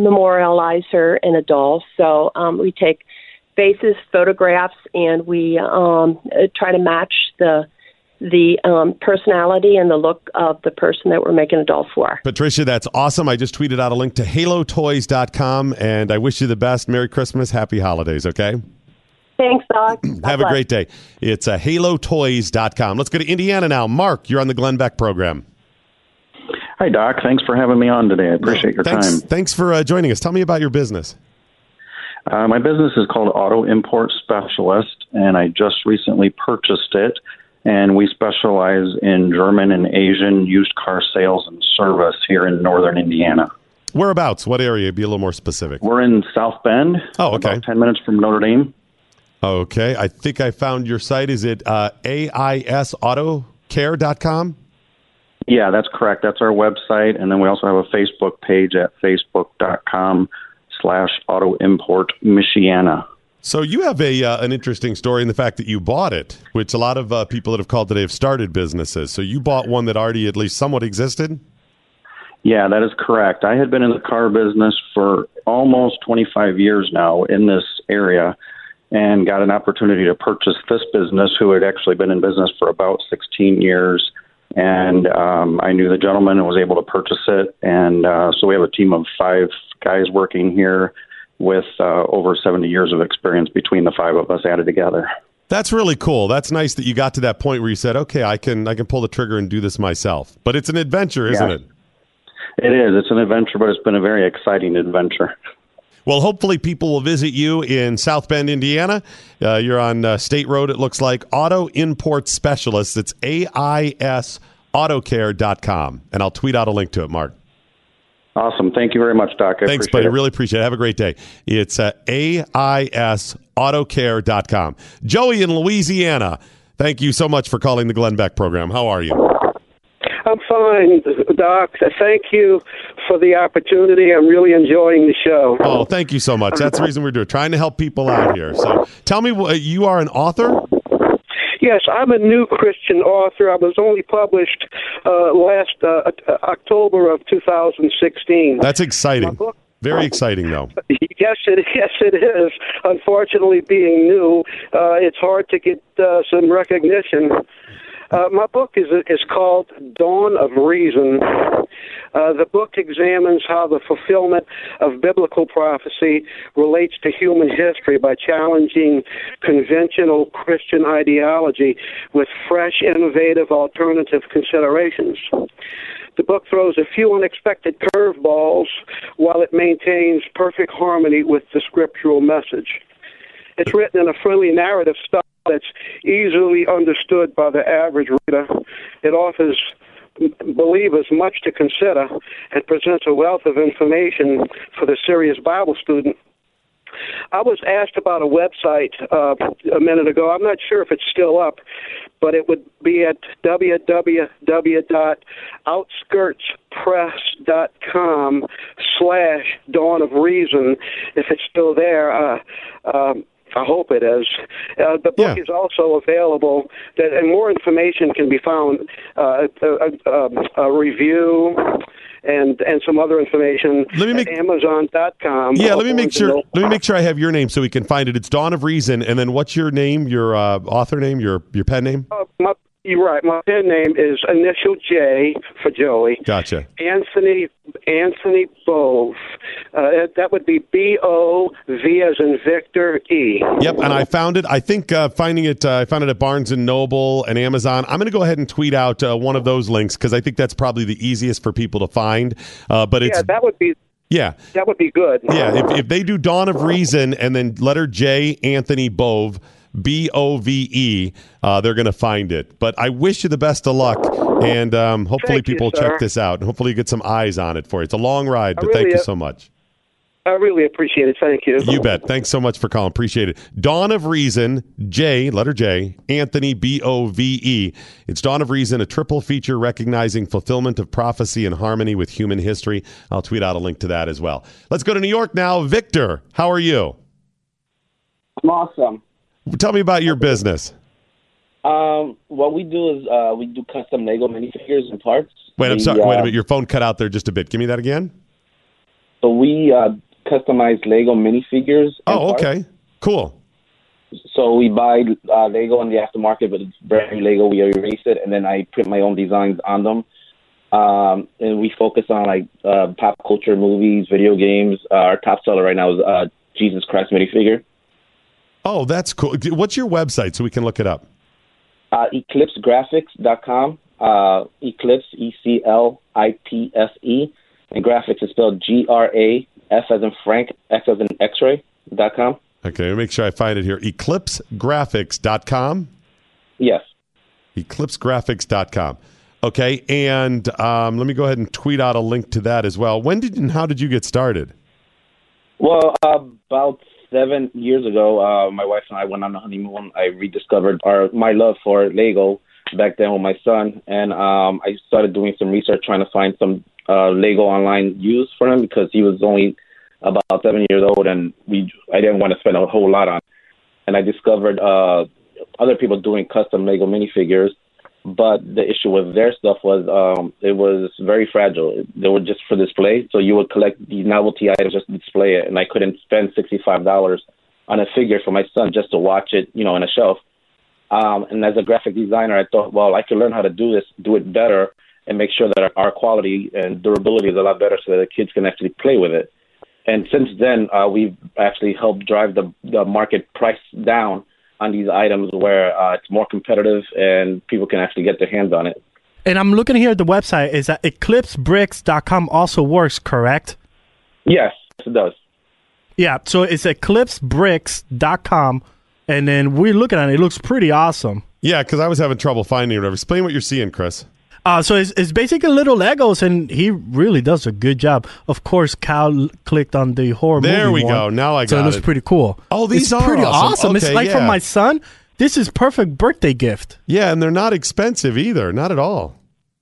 her in a doll. So we take faces, photographs, and we try to match the personality and the look of the person that we're making a doll for. Patricia, that's awesome. I just tweeted out a link to halotoys.com, and I wish you the best. Merry Christmas. Happy holidays, okay? Thanks, Doc. Have a great day. It's halotoys.com. Let's go to Indiana now. Mark, you're on the Glenn Beck program. Hi, Doc. Thanks for having me on today. I appreciate your time. Thanks for joining us. Tell me about your business. My business is called Auto Import Specialist, and I just recently purchased it. And we specialize in German and Asian used car sales and service here in northern Indiana. Whereabouts? What area? Be a little more specific. We're in South Bend. Oh, okay. About 10 minutes from Notre Dame. Okay. I think I found your site. Is it AISautocare.com? Yeah, that's correct. That's our website. And then we also have a Facebook page at facebook.com/autoimportmichiana. So you have an interesting story in the fact that you bought it, which a lot of people that have called today have started businesses. So you bought one that already at least somewhat existed? Yeah, that is correct. I had been in the car business for almost 25 years now in this area and got an opportunity to purchase this business, who had actually been in business for about 16 years. And I knew the gentleman and was able to purchase it. And so we have a team of 5 guys working here with over 70 years of experience between the 5 of us added together. That's really cool. That's nice that you got to that point where you said, okay, I can pull the trigger and do this myself. But it's an adventure, isn't it? It is. It's an adventure, but it's been a very exciting adventure. Well, hopefully people will visit you in South Bend, Indiana. You're on State Road, it looks like. Auto Import Specialist. It's AISautocare.com. And I'll tweet out a link to it, Mark. Awesome. Thank you very much, Doc. Thanks, buddy. Really appreciate it. Have a great day. It's AISautocare.com. Joey in Louisiana, thank you so much for calling the Glenn Beck program. How are you? I'm fine, Doc. Thank you for the opportunity. I'm really enjoying the show. Oh, thank you so much. That's the reason we're doing, trying to help people out here. So tell me, you are an author? Yes, I'm a new Christian author. I was only published last October of 2016. That's exciting. Very exciting, though. Yes, it is. Unfortunately, being new, it's hard to get some recognition. My book is called Dawn of Reason. The book examines how the fulfillment of biblical prophecy relates to human history by challenging conventional Christian ideology with fresh, innovative, alternative considerations. The book throws a few unexpected curveballs while it maintains perfect harmony with the scriptural message. It's written in a friendly narrative style that's easily understood by the average reader. It offers believers much to consider and presents a wealth of information for the serious Bible student. I was asked about a website a minute ago. I'm not sure if it's still up, but it would be at www.outskirtspress.com/Dawn of Reason. If it's still there, I hope it is. The book is also available, and more information can be found, a review and some other information at Amazon.com. Yeah, let me make sure I have your name so we can find it. It's Dawn of Reason, and then what's your name? Your author name? Your pen name? You're right. My pen name is initial J for Joey. Gotcha. Anthony Bove. That would be B-O-V as in Victor E. Yep, and I found it. I think I found it at Barnes & Noble and Amazon. I'm going to go ahead and tweet out one of those links because I think that's probably the easiest for people to find. But it's that would be. Yeah. That would be good. Yeah, if they do Dawn of Reason and then letter J, Anthony Bove, Bove, they're going to find it. But I wish you the best of luck, and hopefully people check this out, and hopefully you get some eyes on it for you. It's a long ride, but thank you so much. I really appreciate it. Thank you. You bet. Thanks so much for calling. Appreciate it. Dawn of Reason, J, letter J, Anthony, Bove. It's Dawn of Reason, a triple feature recognizing fulfillment of prophecy and harmony with human history. I'll tweet out a link to that as well. Let's go to New York now. Victor, how are you? I'm awesome. Tell me about your business. What we do is we do custom Lego minifigures and parts. Wait, I'm sorry. Wait a minute. Your phone cut out there just a bit. Give me that again. So we customize Lego minifigures. Oh, okay. Cool. So we buy Lego in the aftermarket, but it's brand new Lego. We erase it, and then I print my own designs on them. And we focus on pop culture, movies, video games. Our top seller right now is Jesus Christ minifigure. Oh, that's cool. What's your website so we can look it up? EclipseGraphics.com. Eclipse, E-C-L-I-P-S-E. And graphics is spelled G-R-A-F as in Frank, X as in X-ray.com. Okay, let me make sure I find it here. EclipseGraphics.com? Yes. EclipseGraphics.com. Okay, and let me go ahead and tweet out a link to that as well. When did and how did you get started? Well, about 7 years ago, my wife and I went on a honeymoon. I rediscovered my love for Lego back then with my son, and I started doing some research trying to find some Lego online use for him because he was only about 7 years old, and I didn't want to spend a whole lot on it. And I discovered other people doing custom Lego minifigures, but the issue with their stuff was it was very fragile. They were just for display, so you would collect these novelty items just to display it, and I couldn't spend $65 on a figure for my son just to watch it, on a shelf. And as a graphic designer, I thought, well, I could learn how to do this, do it better, and make sure that our quality and durability is a lot better so that the kids can actually play with it. And since then, we've actually helped drive the market price down on these items where it's more competitive and people can actually get their hands on it. And I'm looking here at the website. Is that EclipseBricks.com also works, correct? Yes, it does. Yeah, so it's EclipseBricks.com, and then we're looking at it. It looks pretty awesome. Yeah, because I was having trouble finding it. Explain what you're seeing, Chris. So it's basically little Legos, and he really does a good job. Of course, Kyle clicked on the horror movie There we one, go. Now I got it. So it looks pretty cool. Oh, these it's are pretty awesome. It's Okay, like for my son, this is perfect birthday gift. Yeah, and they're not expensive either. Not at all.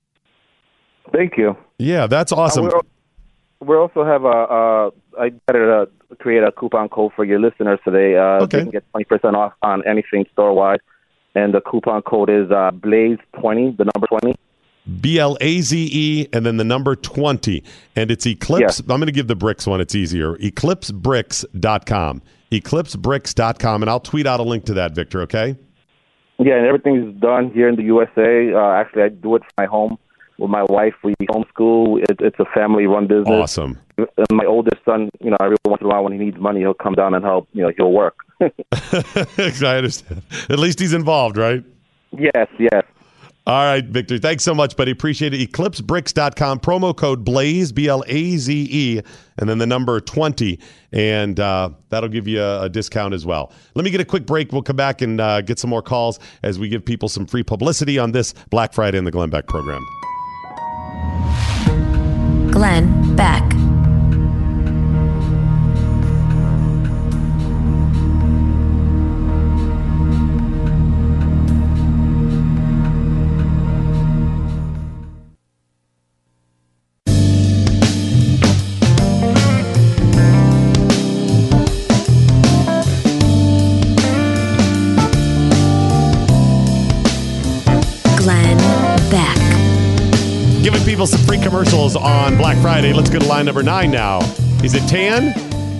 Thank you. Yeah, that's awesome. We also have I decided to create a coupon code for your listeners today. They can get 20% off on anything store-wide, and the coupon code is Blaze20, the number 20. BLAZE and then the number 20. And it's Eclipse. Yeah. I'm going to give the bricks one. It's easier. EclipseBricks.com. EclipseBricks.com. And I'll tweet out a link to that, Victor, okay? Yeah, and everything's done here in the USA. Actually, I do it from my home with my wife. We homeschool. It's a family-run business. Awesome. And my oldest son, every once in a while when he needs money, he'll come down and help. He'll work. I understand. At least he's involved, right? Yes. All right, Victor. Thanks so much, buddy. Appreciate it. EclipseBricks.com. Promo code BLAZE, BLAZE, and then the number 20. And that'll give you a discount as well. Let me get a quick break. We'll come back and get some more calls as we give people some free publicity on this Black Friday in the Glenn Beck program. Glenn Beck. giving people some free commercials on Black Friday. Let's go to line number 9 now. Is it Tan?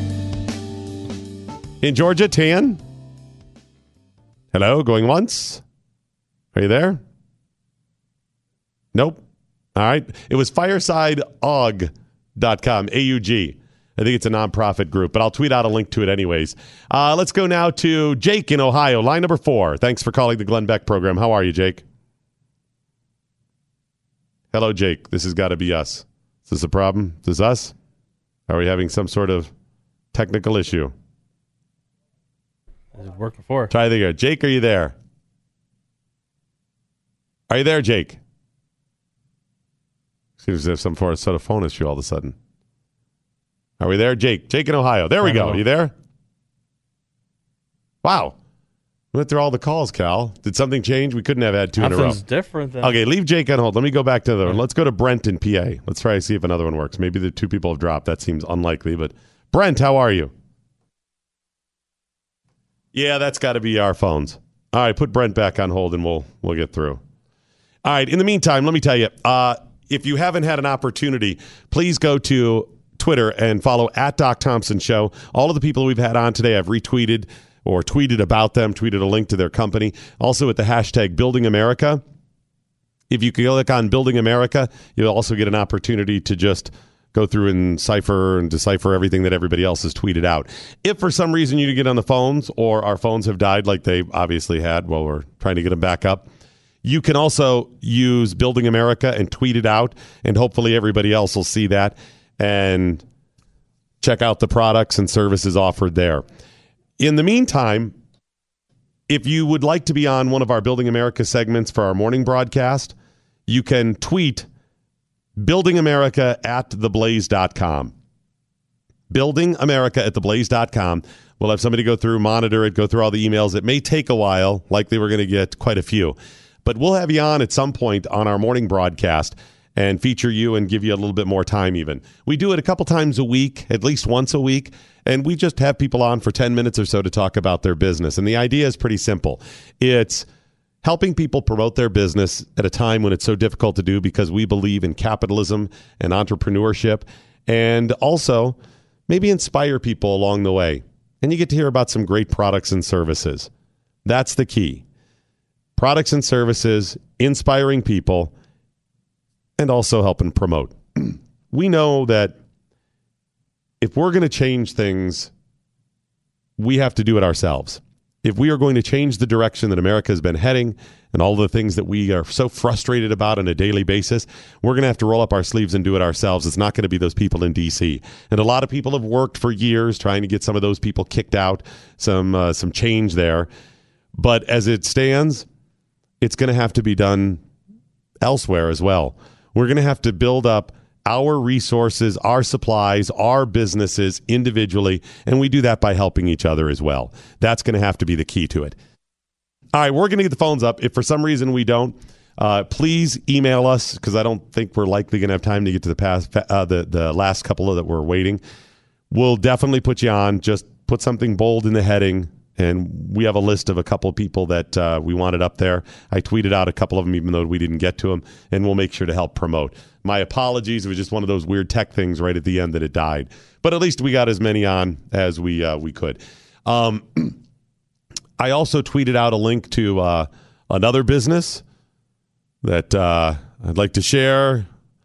In Georgia, Tan? Hello, going once? Are you there? Nope. All right. It was firesideaug.com, A-U-G. I think it's a nonprofit group, but I'll tweet out a link to it anyways. Let's go now to Jake in Ohio, line number 4. Thanks for calling the Glenn Beck program. How are you, Jake? Hello, Jake. This has got to be us. Is this a problem? Is this us? Are we having some sort of technical issue? Has it worked before? Try it again. Jake, are you there? Are you there, Jake? Seems as if some sort of phone issue all of a sudden. Are we there, Jake? Jake in Ohio. There we go. You there? Wow. We went through all the calls, Cal. Did something change? We couldn't have had 2 in a row. Something's different. Okay, leave Jake on hold. Let me go back to the other one. Let's go to Brent in PA. Let's try to see if another one works. Maybe the 2 people have dropped. That seems unlikely. But Brent, how are you? Yeah, that's got to be our phones. All right, put Brent back on hold and we'll get through. All right, in the meantime, let me tell you, if you haven't had an opportunity, please go to Twitter and follow at Doc Thompson Show. All of the people we've had on today, I've retweeted or tweeted about them, tweeted a link to their company. Also with the hashtag Building America. If you click on Building America, you'll also get an opportunity to just go through and decipher everything that everybody else has tweeted out. If for some reason you get on the phones or our phones have died like they obviously had while we're trying to get them back up, you can also use Building America and tweet it out, and hopefully everybody else will see that and check out the products and services offered there. In the meantime, if you would like to be on one of our Building America segments for our morning broadcast, you can tweet Building America at theblaze.com. Building America at theblaze.com. We'll have somebody go through, monitor it, go through all the emails. It may take a while, likely we're going to get quite a few. But we'll have you on at some point on our morning broadcast and feature you and give you a little bit more time even. We do it a couple times a week, at least once a week, and we just have people on for 10 minutes or so to talk about their business. And the idea is pretty simple. It's helping people promote their business at a time when it's so difficult to do because we believe in capitalism and entrepreneurship, and also maybe inspire people along the way. And you get to hear about some great products and services. That's the key. Products and services, inspiring people, and also helping promote. We know that if we're going to change things, we have to do it ourselves. If we are going to change the direction that America has been heading and all the things that we are so frustrated about on a daily basis, we're going to have to roll up our sleeves and do it ourselves. It's not going to be those people in D.C. And a lot of people have worked for years trying to get some of those people kicked out, some change there. But as it stands, it's going to have to be done elsewhere as well. We're going to have to build up our resources, our supplies, our businesses individually, and we do that by helping each other as well. That's going to have to be the key to it. All right, we're going to get the phones up. If for some reason we don't, please email us, because I don't think we're likely going to have time to get to the last couple that we're waiting. We'll definitely put you on. Just put something bold in the heading, and we have a list of a couple of people that we wanted up there. I tweeted out a couple of them, even though we didn't get to them, and we'll make sure to help promote. My apologies. It was just one of those weird tech things right at the end that it died. But at least we got as many on as we could. I also tweeted out a link to another business that I'd like to share.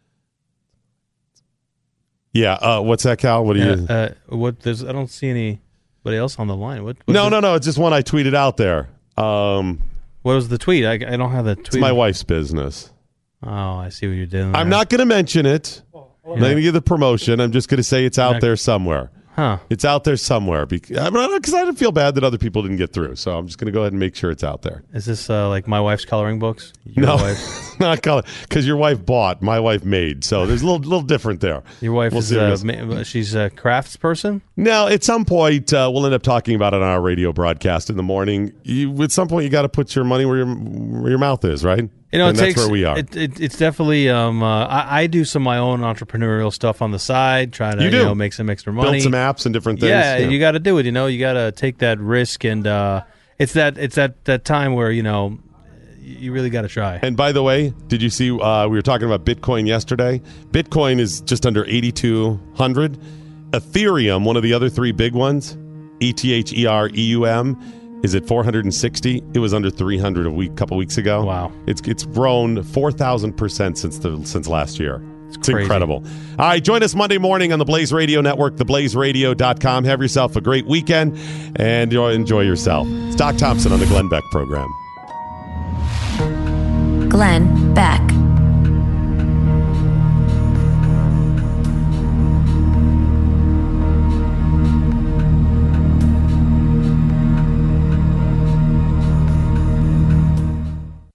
Yeah. What's that, Cal? What do you? I don't see anybody else on the line. No. It's just one I tweeted out there. What was the tweet? I don't have the tweet. It's my wife's business. Oh, I see what you're doing there. I'm not going to mention it. I'm not going to give the promotion. I'm just going to say it's out there somewhere. Huh. It's out there somewhere because I didn't feel bad that other people didn't get through. So I'm just going to go ahead and make sure it's out there. Is this like my wife's coloring books? No, not color, because your wife bought, my wife made. So there's a little different there. Your wife she's a crafts person? Now, at some point, we'll end up talking about it on our radio broadcast in the morning. At some point, you got to put your money where your mouth is, right? That's where we are. It's definitely. I do some of my own entrepreneurial stuff on the side, trying to make some extra money, build some apps and different things. Yeah, you got to do it. You got to take that risk, and it's that time where you you really got to try. And by the way, did you see we were talking about Bitcoin yesterday? Bitcoin is just under 8,200. Ethereum, one of the other three big ones, ETHEREUM, is at 460. It was under 300 a couple weeks ago. Wow. It's grown 4,000% since last year. It's crazy. Incredible. All right, join us Monday morning on the Blaze Radio Network, theblazeradio.com. Have yourself a great weekend and enjoy yourself. It's Doc Thompson on the Glenn Beck program. Glenn Beck.